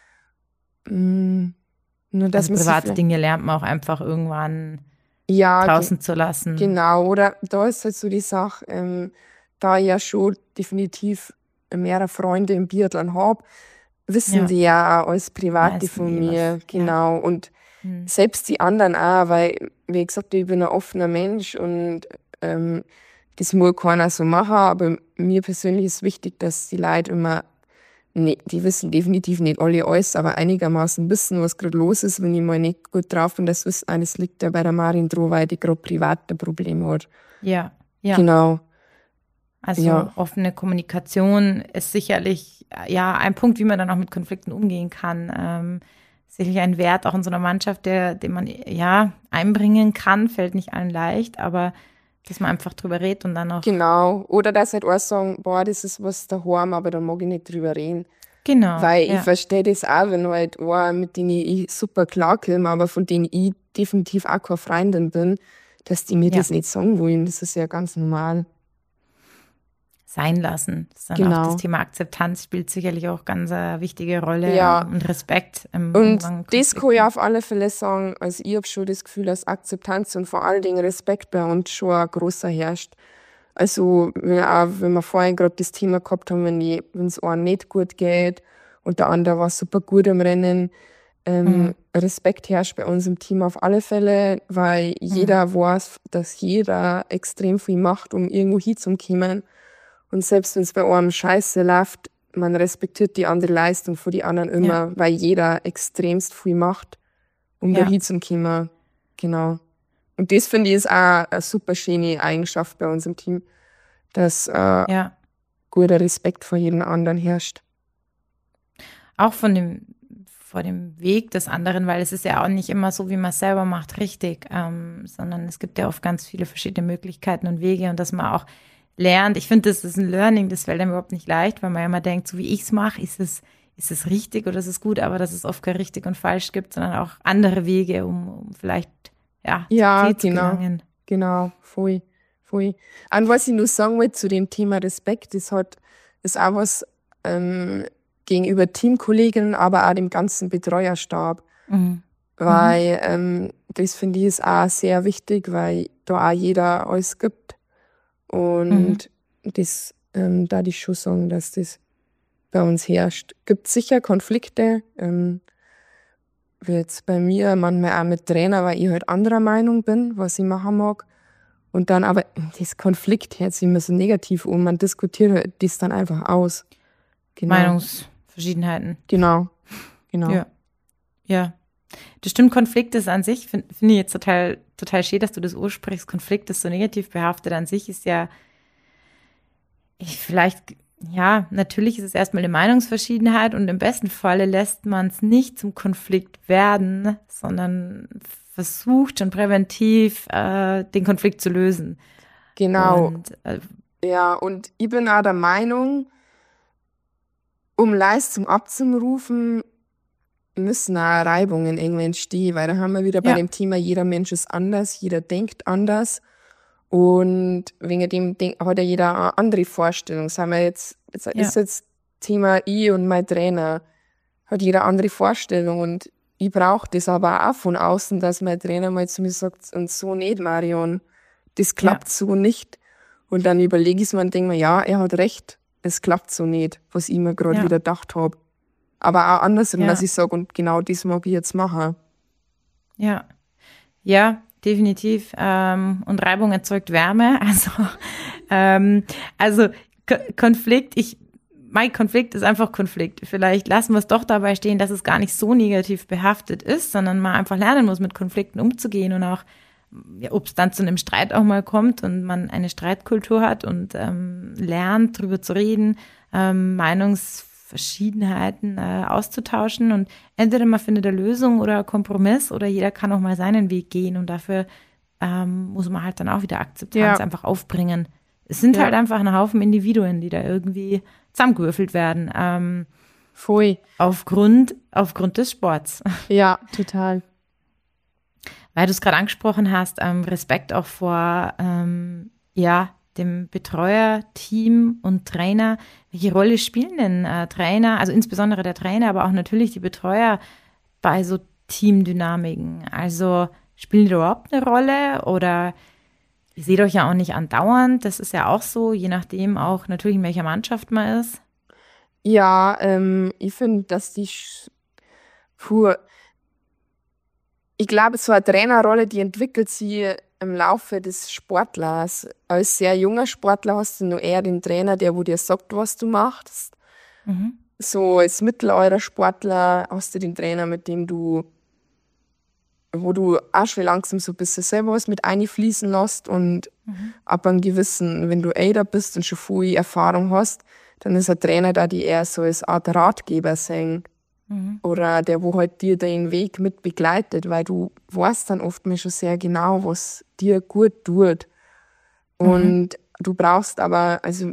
Mm. Nur, dass also private Dinge lernt man auch einfach irgendwann ja, draußen ge- zu lassen. Genau, oder da ist halt so die Sache, ähm, da ich ja schon definitiv mehrere Freunde im Biathlon habe, wissen ja. die ja auch alles Private Meisten von mir. Was. Genau. Ja. Und hm. selbst die anderen auch, weil, wie gesagt, ich bin ein offener Mensch und ähm, das muss keiner so machen, aber mir persönlich ist wichtig, dass die Leute immer, nee, die wissen definitiv nicht alle alles, aber einigermaßen wissen, was gerade los ist, wenn ich mal nicht gut drauf bin. Das wissen, eines liegt ja bei der Marin dran, weil die gerade privat ein Problem hat. Ja, ja. Genau. Also Ja. offene Kommunikation ist sicherlich ja ein Punkt, wie man dann auch mit Konflikten umgehen kann. Ähm, sicherlich ein Wert auch in so einer Mannschaft, der, den man ja einbringen kann, fällt nicht allen leicht, aber dass man einfach drüber redet und dann auch. Genau. Oder dass halt auch sagen, boah, das ist was daheim, aber da mag ich nicht drüber reden. Genau. Weil ja. ich verstehe das auch, wenn halt auch, mit denen ich super klarkomme, aber von denen ich definitiv auch keine Freundin bin, dass die mir Ja. das nicht sagen wollen. Das ist ja ganz normal. Sein lassen. Das ist dann Genau. auch das Thema Akzeptanz spielt sicherlich auch ganz eine wichtige Rolle Ja. und Respekt im Und Umgang mit das kann ich auf alle Fälle sagen, also ich habe schon das Gefühl, dass Akzeptanz und vor allen Dingen Respekt bei uns schon ein großer herrscht. Also wenn, auch, wenn wir vorhin gerade das Thema gehabt haben, wenn die- wenn es einem nicht gut geht und der andere war super gut im Rennen, ähm, Mhm. Respekt herrscht bei uns im Team auf alle Fälle, weil jeder weiß, dass jeder extrem viel macht, um irgendwo hinzukommen. Und selbst wenn es bei einem scheiße läuft, man respektiert die andere Leistung von den anderen immer, Ja. weil jeder extremst viel macht, um Ja. da hinzukommen. Genau. Und das finde ich ist auch eine super schöne Eigenschaft bei uns im Team, dass äh, Ja. guter Respekt vor jedem anderen herrscht. Auch von dem, vor dem Weg des anderen, weil es ist ja auch nicht immer so, wie man es selber macht, richtig, ähm, sondern es gibt ja oft ganz viele verschiedene Möglichkeiten und Wege und dass man auch lernt. Ich finde, das ist ein Learning, das fällt einem überhaupt nicht leicht, weil man ja immer denkt, so wie ich es mache, ist es, ist es richtig oder ist es gut, aber dass es oft kein richtig und falsch gibt, sondern auch andere Wege, um, um vielleicht ja, Ja, zum Ziel genau. zu gelangen. Genau, voll, voll. Und was ich nur sagen wollte zu dem Thema Respekt, ist halt, ist auch was ähm, gegenüber Teamkolleginnen, aber auch dem ganzen Betreuerstab. Mhm. Weil ähm, das finde ich ist auch sehr wichtig, weil da auch jeder alles gibt. Und das, ähm, da die schon sagen, dass das bei uns herrscht. Gibt sicher Konflikte, ähm, wie jetzt bei mir, manchmal auch mit Trainer, weil ich halt anderer Meinung bin, was ich machen mag. Und dann aber, das Konflikt hört sich immer so negativ um, man diskutiert halt das dann einfach aus. Genau. Meinungsverschiedenheiten. Genau, genau. Ja. Ja. Das stimmt, Konflikt ist an sich, finde find ich jetzt total, total schön, dass du das ursprichst. Konflikt ist so negativ behaftet an sich, ist ja, ich vielleicht, ja, natürlich ist es erstmal eine Meinungsverschiedenheit und im besten Falle lässt man es nicht zum Konflikt werden, sondern versucht schon präventiv äh, den Konflikt zu lösen. Genau. Und, äh, Ja, und ich bin auch der Meinung, um Leistung abzurufen, müssen auch Reibungen irgendwie entstehen, weil da haben wir wieder bei Ja. dem Thema, jeder Mensch ist anders, jeder denkt anders. Und wegen dem denk, hat ja jeder eine andere Vorstellung. Sagen wir jetzt, jetzt Ja. ist jetzt Thema ich und mein Trainer, hat jeder eine andere Vorstellung. Und ich brauche das aber auch von außen, dass mein Trainer mal zu mir sagt, und so nicht, Marion, das klappt so nicht. Und dann überlege ich es mir und denke mir, ja, er hat recht, es klappt so nicht, was ich mir gerade Ja. wieder gedacht habe. Aber auch andersrum, Ja. dass ich sage, und genau das mag ich jetzt machen. Ja, ja, definitiv. Ähm, und Reibung erzeugt Wärme. Also, ähm, also Ko Konflikt, ich, mein Konflikt ist einfach Konflikt. Vielleicht lassen wir es doch dabei stehen, dass es gar nicht so negativ behaftet ist, sondern man einfach lernen muss, mit Konflikten umzugehen und auch, ja, ob es dann zu einem Streit auch mal kommt und man eine Streitkultur hat und ähm, lernt, drüber zu reden, ähm, Meinungsverschiedenheiten äh, auszutauschen und entweder man findet eine Lösung oder einen Kompromiss oder jeder kann auch mal seinen Weg gehen und dafür ähm, muss man halt dann auch wieder Akzeptanz Ja. einfach aufbringen. Es sind Ja. halt einfach ein Haufen Individuen, die da irgendwie zusammengewürfelt werden, ähm, Voll. aufgrund, aufgrund des Sports. Ja, total. Weil du es gerade angesprochen hast, ähm, Respekt auch vor ähm, ja, dem Betreuer, Team und Trainer. Welche Rolle spielen denn äh, Trainer, also insbesondere der Trainer, aber auch natürlich die Betreuer bei so Teamdynamiken? Also spielen die überhaupt eine Rolle oder ihr seht euch ja auch nicht andauernd, das ist ja auch so, je nachdem auch natürlich in welcher Mannschaft man ist. Ja, ähm, ich finde, dass die Sch- puh, ich glaube, so eine Trainerrolle, die entwickelt sich im Laufe des Sportlers. Als sehr junger Sportler hast du nur eher den Trainer, der wo dir sagt, was du machst. Mhm. So als mittlerer Sportler hast du den Trainer, mit dem du, wo du auch schon langsam so ein bisschen selber was mit einfließen lässt und Mhm. ab einem gewissen, wenn du älter bist und schon viel Erfahrung hast, dann ist ein Trainer da, die eher so als Art Ratgeber sehen. Mhm. Oder der, wo halt dir den Weg mit begleitet, weil du weißt dann oftmals schon sehr genau, was dir gut tut. Und Mhm. du brauchst aber, also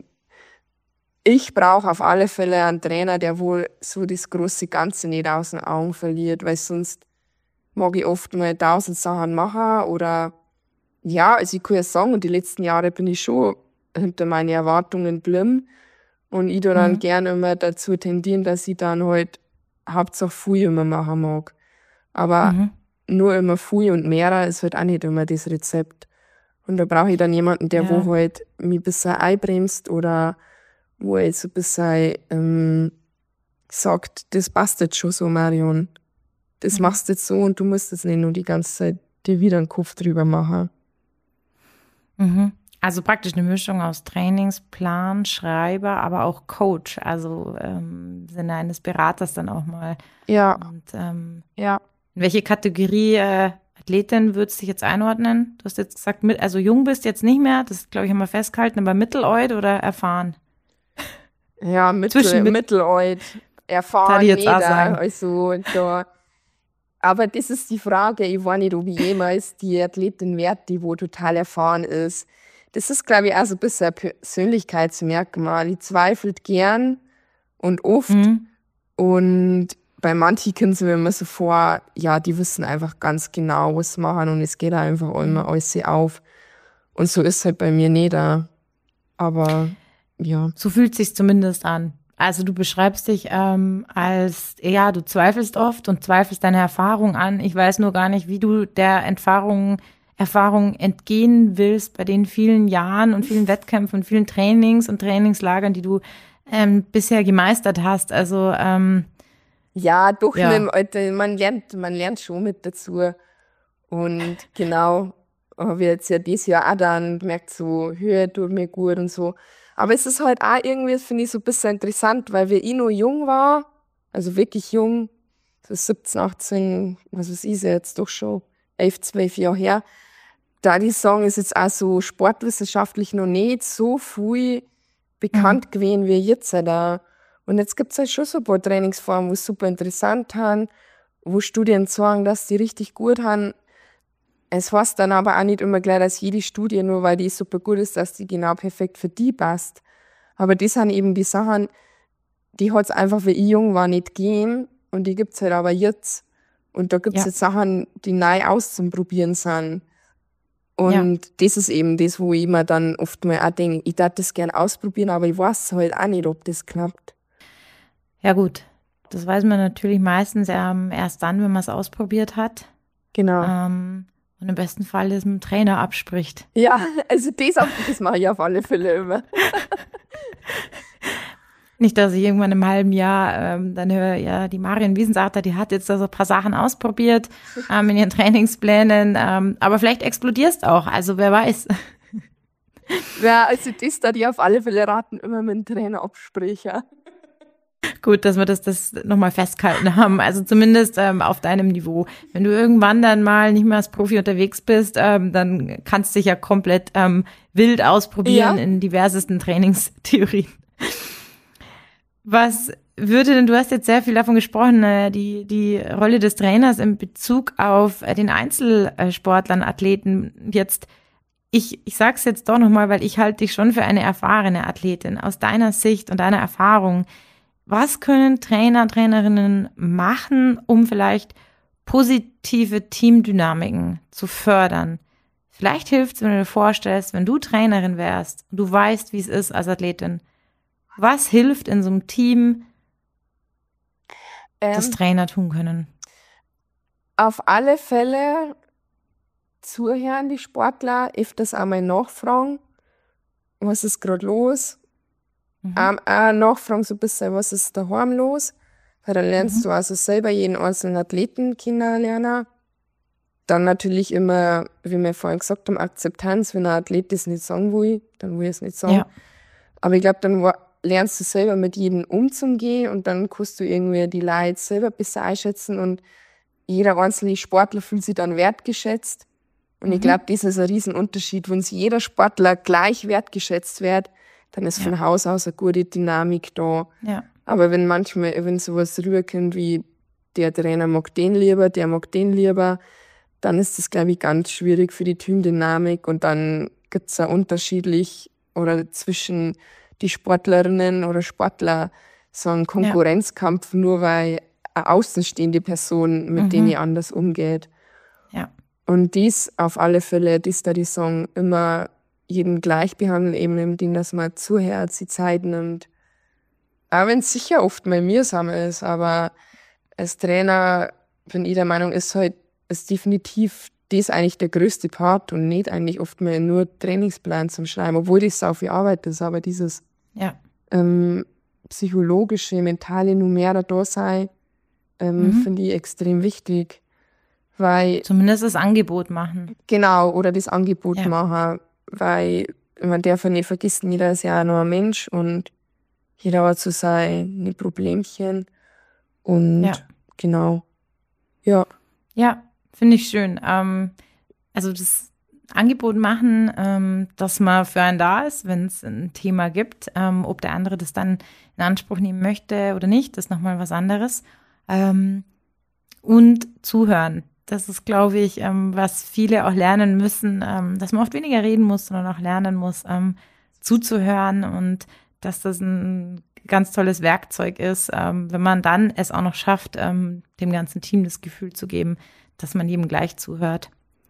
ich brauche auf alle Fälle einen Trainer, der wohl so das große Ganze nicht aus den Augen verliert, weil sonst mag ich oft mal tausend Sachen machen oder ja, also ich kann ja sagen, und die letzten Jahre bin ich schon hinter meine Erwartungen geblieben und ich tu dann Mhm. gerne immer dazu tendieren, dass ich dann halt Hauptsache viel immer machen mag. Aber Mhm. nur immer viel und mehrer ist halt auch nicht immer das Rezept. Und da brauche ich dann jemanden, der Ja. wo halt mich ein bisschen einbremst oder wo halt so ein bisschen ähm, sagt, das passt jetzt schon so, Marion. Das Mhm. machst du jetzt so und du musst jetzt nicht nur die ganze Zeit dir wieder einen Kopf drüber machen. Mhm. Also praktisch eine Mischung aus Trainingsplan, Schreiber, aber auch Coach, also ähm, im Sinne eines Beraters dann auch mal. Ja, Und ähm, ja. in welche Kategorie äh, Athletin würdest du dich jetzt einordnen? Du hast jetzt gesagt, mit, also jung bist jetzt nicht mehr, das glaube ich haben wir festgehalten, aber mitteloid oder erfahren? Ja, Zwischen mittel, mit, mitteloid, da die erfahren jetzt auch nicht. sagen. Also da. Aber das ist die Frage. Ich weiß nicht, ob ich jemals die Athletin werde, die wo total erfahren ist. Das ist, glaube ich, auch so ein bisschen ein Persönlichkeitsmerkmal. Die zweifelt gern und oft. Mhm. Und bei manchen kommt es mir immer so vor, ja, die wissen einfach ganz genau, was sie machen und es geht auch einfach immer Mhm. alles auf. Und so ist es halt bei mir nicht da. Aber ja. So fühlt sich zumindest an. Also du beschreibst dich ähm, als, ja, du zweifelst oft und zweifelst deine Erfahrung an. Ich weiß nur gar nicht, wie du der Erfahrung, Erfahrung entgehen willst bei den vielen Jahren und vielen Wettkämpfen und vielen Trainings und Trainingslagern, die du ähm, bisher gemeistert hast. Also ähm, Ja, doch mit ja. dem Alter, man lernt, man lernt schon mit dazu. Und genau, habe ich jetzt ja dieses Jahr auch dann gemerkt, so Höhe tut mir gut und so. Aber es ist halt auch irgendwie, finde ich, so ein bisschen interessant, weil wir ich noch jung war, also wirklich jung, so siebzehn, achtzehn, was weiß ich, jetzt doch schon elf, zwölf Jahre her. Da die sagen, ist jetzt auch so sportwissenschaftlich noch nicht so viel Mhm. bekannt gewesen wie jetzt da. Und jetzt gibt's halt schon so ein paar Trainingsformen, wo super interessant haben, wo Studien sagen, dass die richtig gut haben. Es heißt dann aber auch nicht immer gleich, dass jede Studie, nur weil die super gut ist, dass die genau perfekt für die passt. Aber das sind eben die Sachen, die hat's einfach, wie ich jung war, nicht gegeben. Und die gibt's halt aber jetzt. Und da gibt's Ja, jetzt Sachen, die neu auszuprobieren sind. ja. Und das ist eben das, wo ich mir dann oft mal auch denke, ich darf das gern ausprobieren, aber ich weiß halt auch nicht, ob das klappt. Ja gut. Das weiß man natürlich meistens ähm, erst dann, wenn man es ausprobiert hat. Genau. Ähm, und im besten Fall es mit dem Trainer abspricht. Ja, also das, auf, das mache ich auf alle Fälle immer. Nicht, dass ich irgendwann im halben Jahr ähm, dann höre, ja, die Marion Wiesensachter, die hat jetzt da so ein paar Sachen ausprobiert ähm, in ihren Trainingsplänen, ähm, aber vielleicht explodierst auch, also wer weiß. Ja, also das da die auf alle Fälle raten, immer mit dem Trainer absprechen. Gut, dass wir das, das nochmal festgehalten haben, also zumindest ähm, auf deinem Niveau. Wenn du irgendwann dann mal nicht mehr als Profi unterwegs bist, ähm, dann kannst du dich ja komplett ähm, wild ausprobieren Ja. in diversesten Trainingstheorien. Was würde denn, du hast jetzt sehr viel davon gesprochen, äh, die, die Rolle des Trainers in Bezug auf äh, den Einzelsportlern, Athleten. Jetzt, ich, ich sag's jetzt doch nochmal, weil ich halte dich schon für eine erfahrene Athletin. Aus deiner Sicht und deiner Erfahrung, was können Trainer, Trainerinnen machen, um vielleicht positive Teamdynamiken zu fördern? Vielleicht hilft's, wenn du dir vorstellst, wenn du Trainerin wärst und du weißt, wie es ist als Athletin. Was hilft in so einem Team, das Ähm, Trainer tun können? auf alle Fälle zuhören, die Sportler, öfters einmal nachfragen, was ist gerade los? Mhm. Ähm, auch nachfragen so ein bisschen, was ist daheim los? Weil dann lernst Mhm. du also selber jeden einzelnen Athleten kennenlernen. dann natürlich immer, wie wir vorhin gesagt haben, Akzeptanz. Wenn ein Athlet das nicht sagen will, dann will er es nicht sagen. Ja. Aber ich glaube, dann war, lernst du selber mit jedem umzugehen und dann kannst du irgendwie die Leute selber besser einschätzen und jeder einzelne Sportler fühlt sich dann wertgeschätzt. Und mhm. ich glaube, das ist ein Riesenunterschied. Wenn sich jeder Sportler gleich wertgeschätzt wird, dann ist ja. von Haus aus eine gute Dynamik da. Ja. Aber wenn manchmal, wenn sowas rüberkommt wie der Trainer mag den lieber, der mag den lieber, dann ist das, glaube ich, ganz schwierig für die Teamdynamik und dann gibt's auch unterschiedlich oder zwischen die Sportlerinnen oder Sportler so einen Konkurrenzkampf, ja. nur weil eine außenstehende Person mit mhm. denen anders umgeht. Ja. Und dies auf alle Fälle, das da die Song immer jeden gleich behandeln, eben indem dass man zuhört, sie Zeit nimmt. Auch wenn es sicher oft mal mühsam ist, aber als Trainer bin ich der Meinung, ist halt ist definitiv das eigentlich der größte Part und nicht eigentlich oft mal nur Trainingsplan zum Schreiben, obwohl das auch viel Arbeit ist, aber dieses ja. ähm, psychologische, mentale Numera da sein, ähm, mhm. finde ich extrem wichtig, weil zumindest das Angebot machen. Genau, oder das Angebot ja. machen, weil man darf ja nicht vergessen, jeder ist ja auch nur ein Mensch und jeder hat so seine Problemchen und ja. genau, ja. Ja, finde ich schön. Ähm, also das Angebot machen, ähm, dass man für einen da ist, wenn es ein Thema gibt. Ähm, ob der andere das dann in Anspruch nehmen möchte oder nicht, ist nochmal was anderes. Ähm, und zuhören. Das ist, glaube ich, ähm, was viele auch lernen müssen, ähm, dass man oft weniger reden muss, sondern auch lernen muss, ähm, zuzuhören und dass das ein ganz tolles Werkzeug ist, ähm, wenn man dann es auch noch schafft, ähm, dem ganzen Team das Gefühl zu geben, dass man jedem gleich zuhört.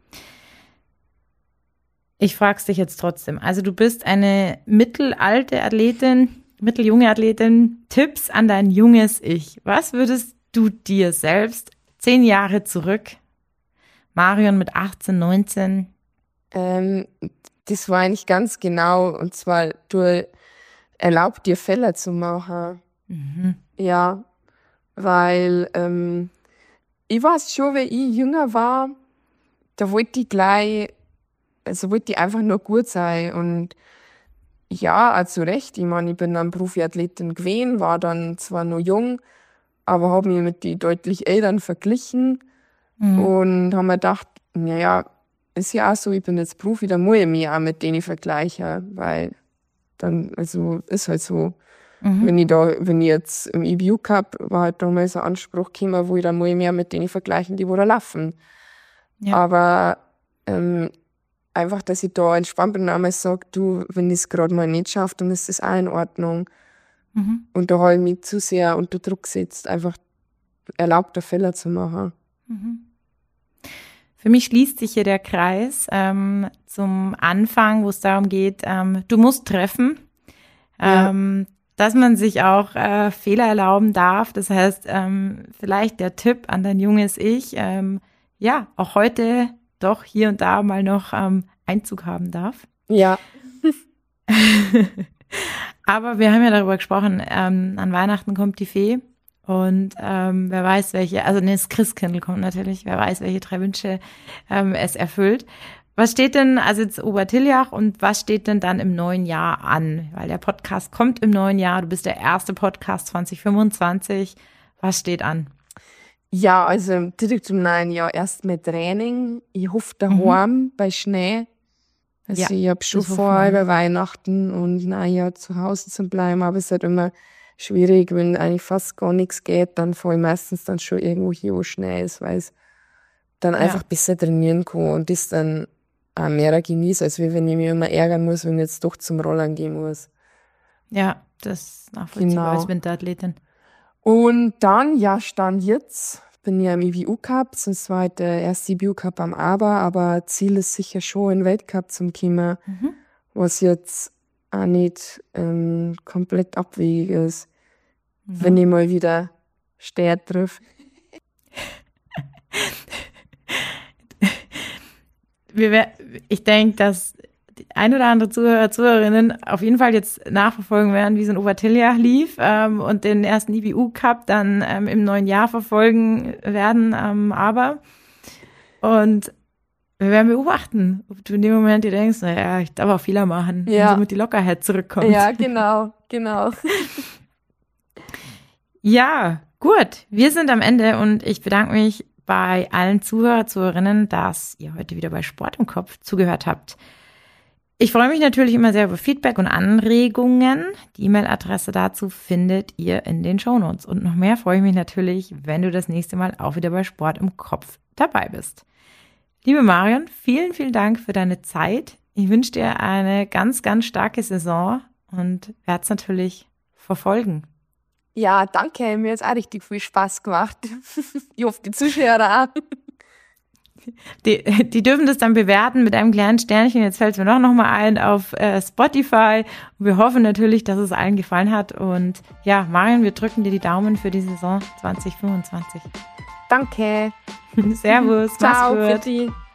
Ich frage dich jetzt trotzdem. Also du bist eine mittelalte Athletin, mitteljunge Athletin. Tipps an dein junges Ich. Was würdest du dir selbst zehn Jahre zurück, Marion mit achtzehn, neunzehn? Ähm, das war eigentlich ganz genau, und zwar du erlaubt dir Fehler zu machen. Mhm. Ja, weil ähm, ich weiß schon, wenn ich jünger war, da wollte ich gleich, also wollte ich einfach nur gut sein. Und ja, auch zu Recht. Ich meine, ich bin dann Profiathletin gewesen, war dann zwar noch jung, aber habe mich mit den deutlich Älteren verglichen mhm. und habe mir gedacht, naja, ist ja auch so, ich bin jetzt Profi, dann muss ich mich auch mit denen vergleichen, weil dann, also ist halt so. Mhm. Wenn ich da, wenn ich jetzt im E B U-Cup war halt damals ein Anspruch gekommen, wo ich dann muss ich mich mit denen vergleichen, die wo da laufen. Ja. Aber ähm, einfach, dass ich da entspannt bin und einmal sage, du, wenn ich es gerade mal nicht schaffe, dann ist das auch in Ordnung. Mhm. Und da habe ich mich zu sehr unter Druck gesetzt, einfach erlaubt, da Fehler zu machen. Mhm. Für mich schließt sich hier der Kreis ähm, zum Anfang, wo es darum geht, ähm, du musst treffen, ja. ähm, dass man sich auch äh, Fehler erlauben darf. Das heißt, ähm, vielleicht der Tipp an dein junges Ich, ähm, ja, auch heute doch hier und da mal noch ähm, Einzug haben darf. Ja. Aber wir haben ja darüber gesprochen, ähm, an Weihnachten kommt die Fee und ähm, wer weiß, welche, also nee, das Christkindl kommt natürlich, wer weiß, welche drei Wünsche ähm, es erfüllt. Was steht denn, also jetzt Obertiljach, und was steht denn dann im neuen Jahr an? Weil der Podcast kommt im neuen Jahr, du bist der erste Podcast zwanzig fünfundzwanzig. Was steht an? Ja, also direkt im neuen Jahr erst mit Training. Ich hoffe daheim mhm. bei Schnee. Also ja, ich habe schon vor, über Weihnachten und Neujahr zu Hause zu bleiben, aber es ist halt immer schwierig, wenn eigentlich fast gar nichts geht, dann fahre ich meistens dann schon irgendwo hier, wo Schnee ist, weil es dann ja. einfach besser trainieren kann und das dann auch mehr genieße, als wenn ich mich immer ärgern muss, wenn ich jetzt doch zum Rollern gehen muss. Ja, das ist nachvollziehbar genau. als Winterathletin. Und dann, ja, stand jetzt, bin ja im E B U-Cup, sonst war halt der erste E B U-Cup am Aber, aber Ziel ist sicher schon, in Weltcup zum kommen, mhm. was jetzt auch nicht ähm, komplett abwegig ist, mhm. wenn ich mal wieder Start treffe. Ich denke, dass die ein oder andere Zuhörer, Zuhörerinnen auf jeden Fall jetzt nachverfolgen werden, wie es in Obertiljach lief ähm, und den ersten E B U-Cup dann ähm, im neuen Jahr verfolgen werden. Ähm, aber Und wir werden beobachten, ob du in dem Moment dir denkst, naja, ich darf auch Fehler machen, Ja. und somit die Lockerheit zurückkommt. Ja, genau, genau. Ja, gut. Wir sind am Ende und ich bedanke mich bei allen Zuhörer, Zuhörerinnen, dass ihr heute wieder bei Sport im Kopf zugehört habt. Ich freue mich natürlich immer sehr über Feedback und Anregungen. Die E-Mail-Adresse dazu findet ihr in den Shownotes. Und noch mehr freue ich mich natürlich, wenn du das nächste Mal auch wieder bei Sport im Kopf dabei bist. Liebe Marion, vielen, vielen Dank für deine Zeit. Ich wünsche dir eine ganz, ganz starke Saison und werde es natürlich verfolgen. Ja, danke. Mir hat es auch richtig viel Spaß gemacht. Ich hoffe, die Zuschauer auch. Die, die dürfen das dann bewerten mit einem kleinen Sternchen. Jetzt fällt es mir doch noch mal ein auf äh, Spotify. Und wir hoffen natürlich, dass es allen gefallen hat. Und ja, Marion, wir drücken dir die Daumen für die Saison zwanzig fünfundzwanzig. Danke. Servus, Ciao, mach's gut. Fitti.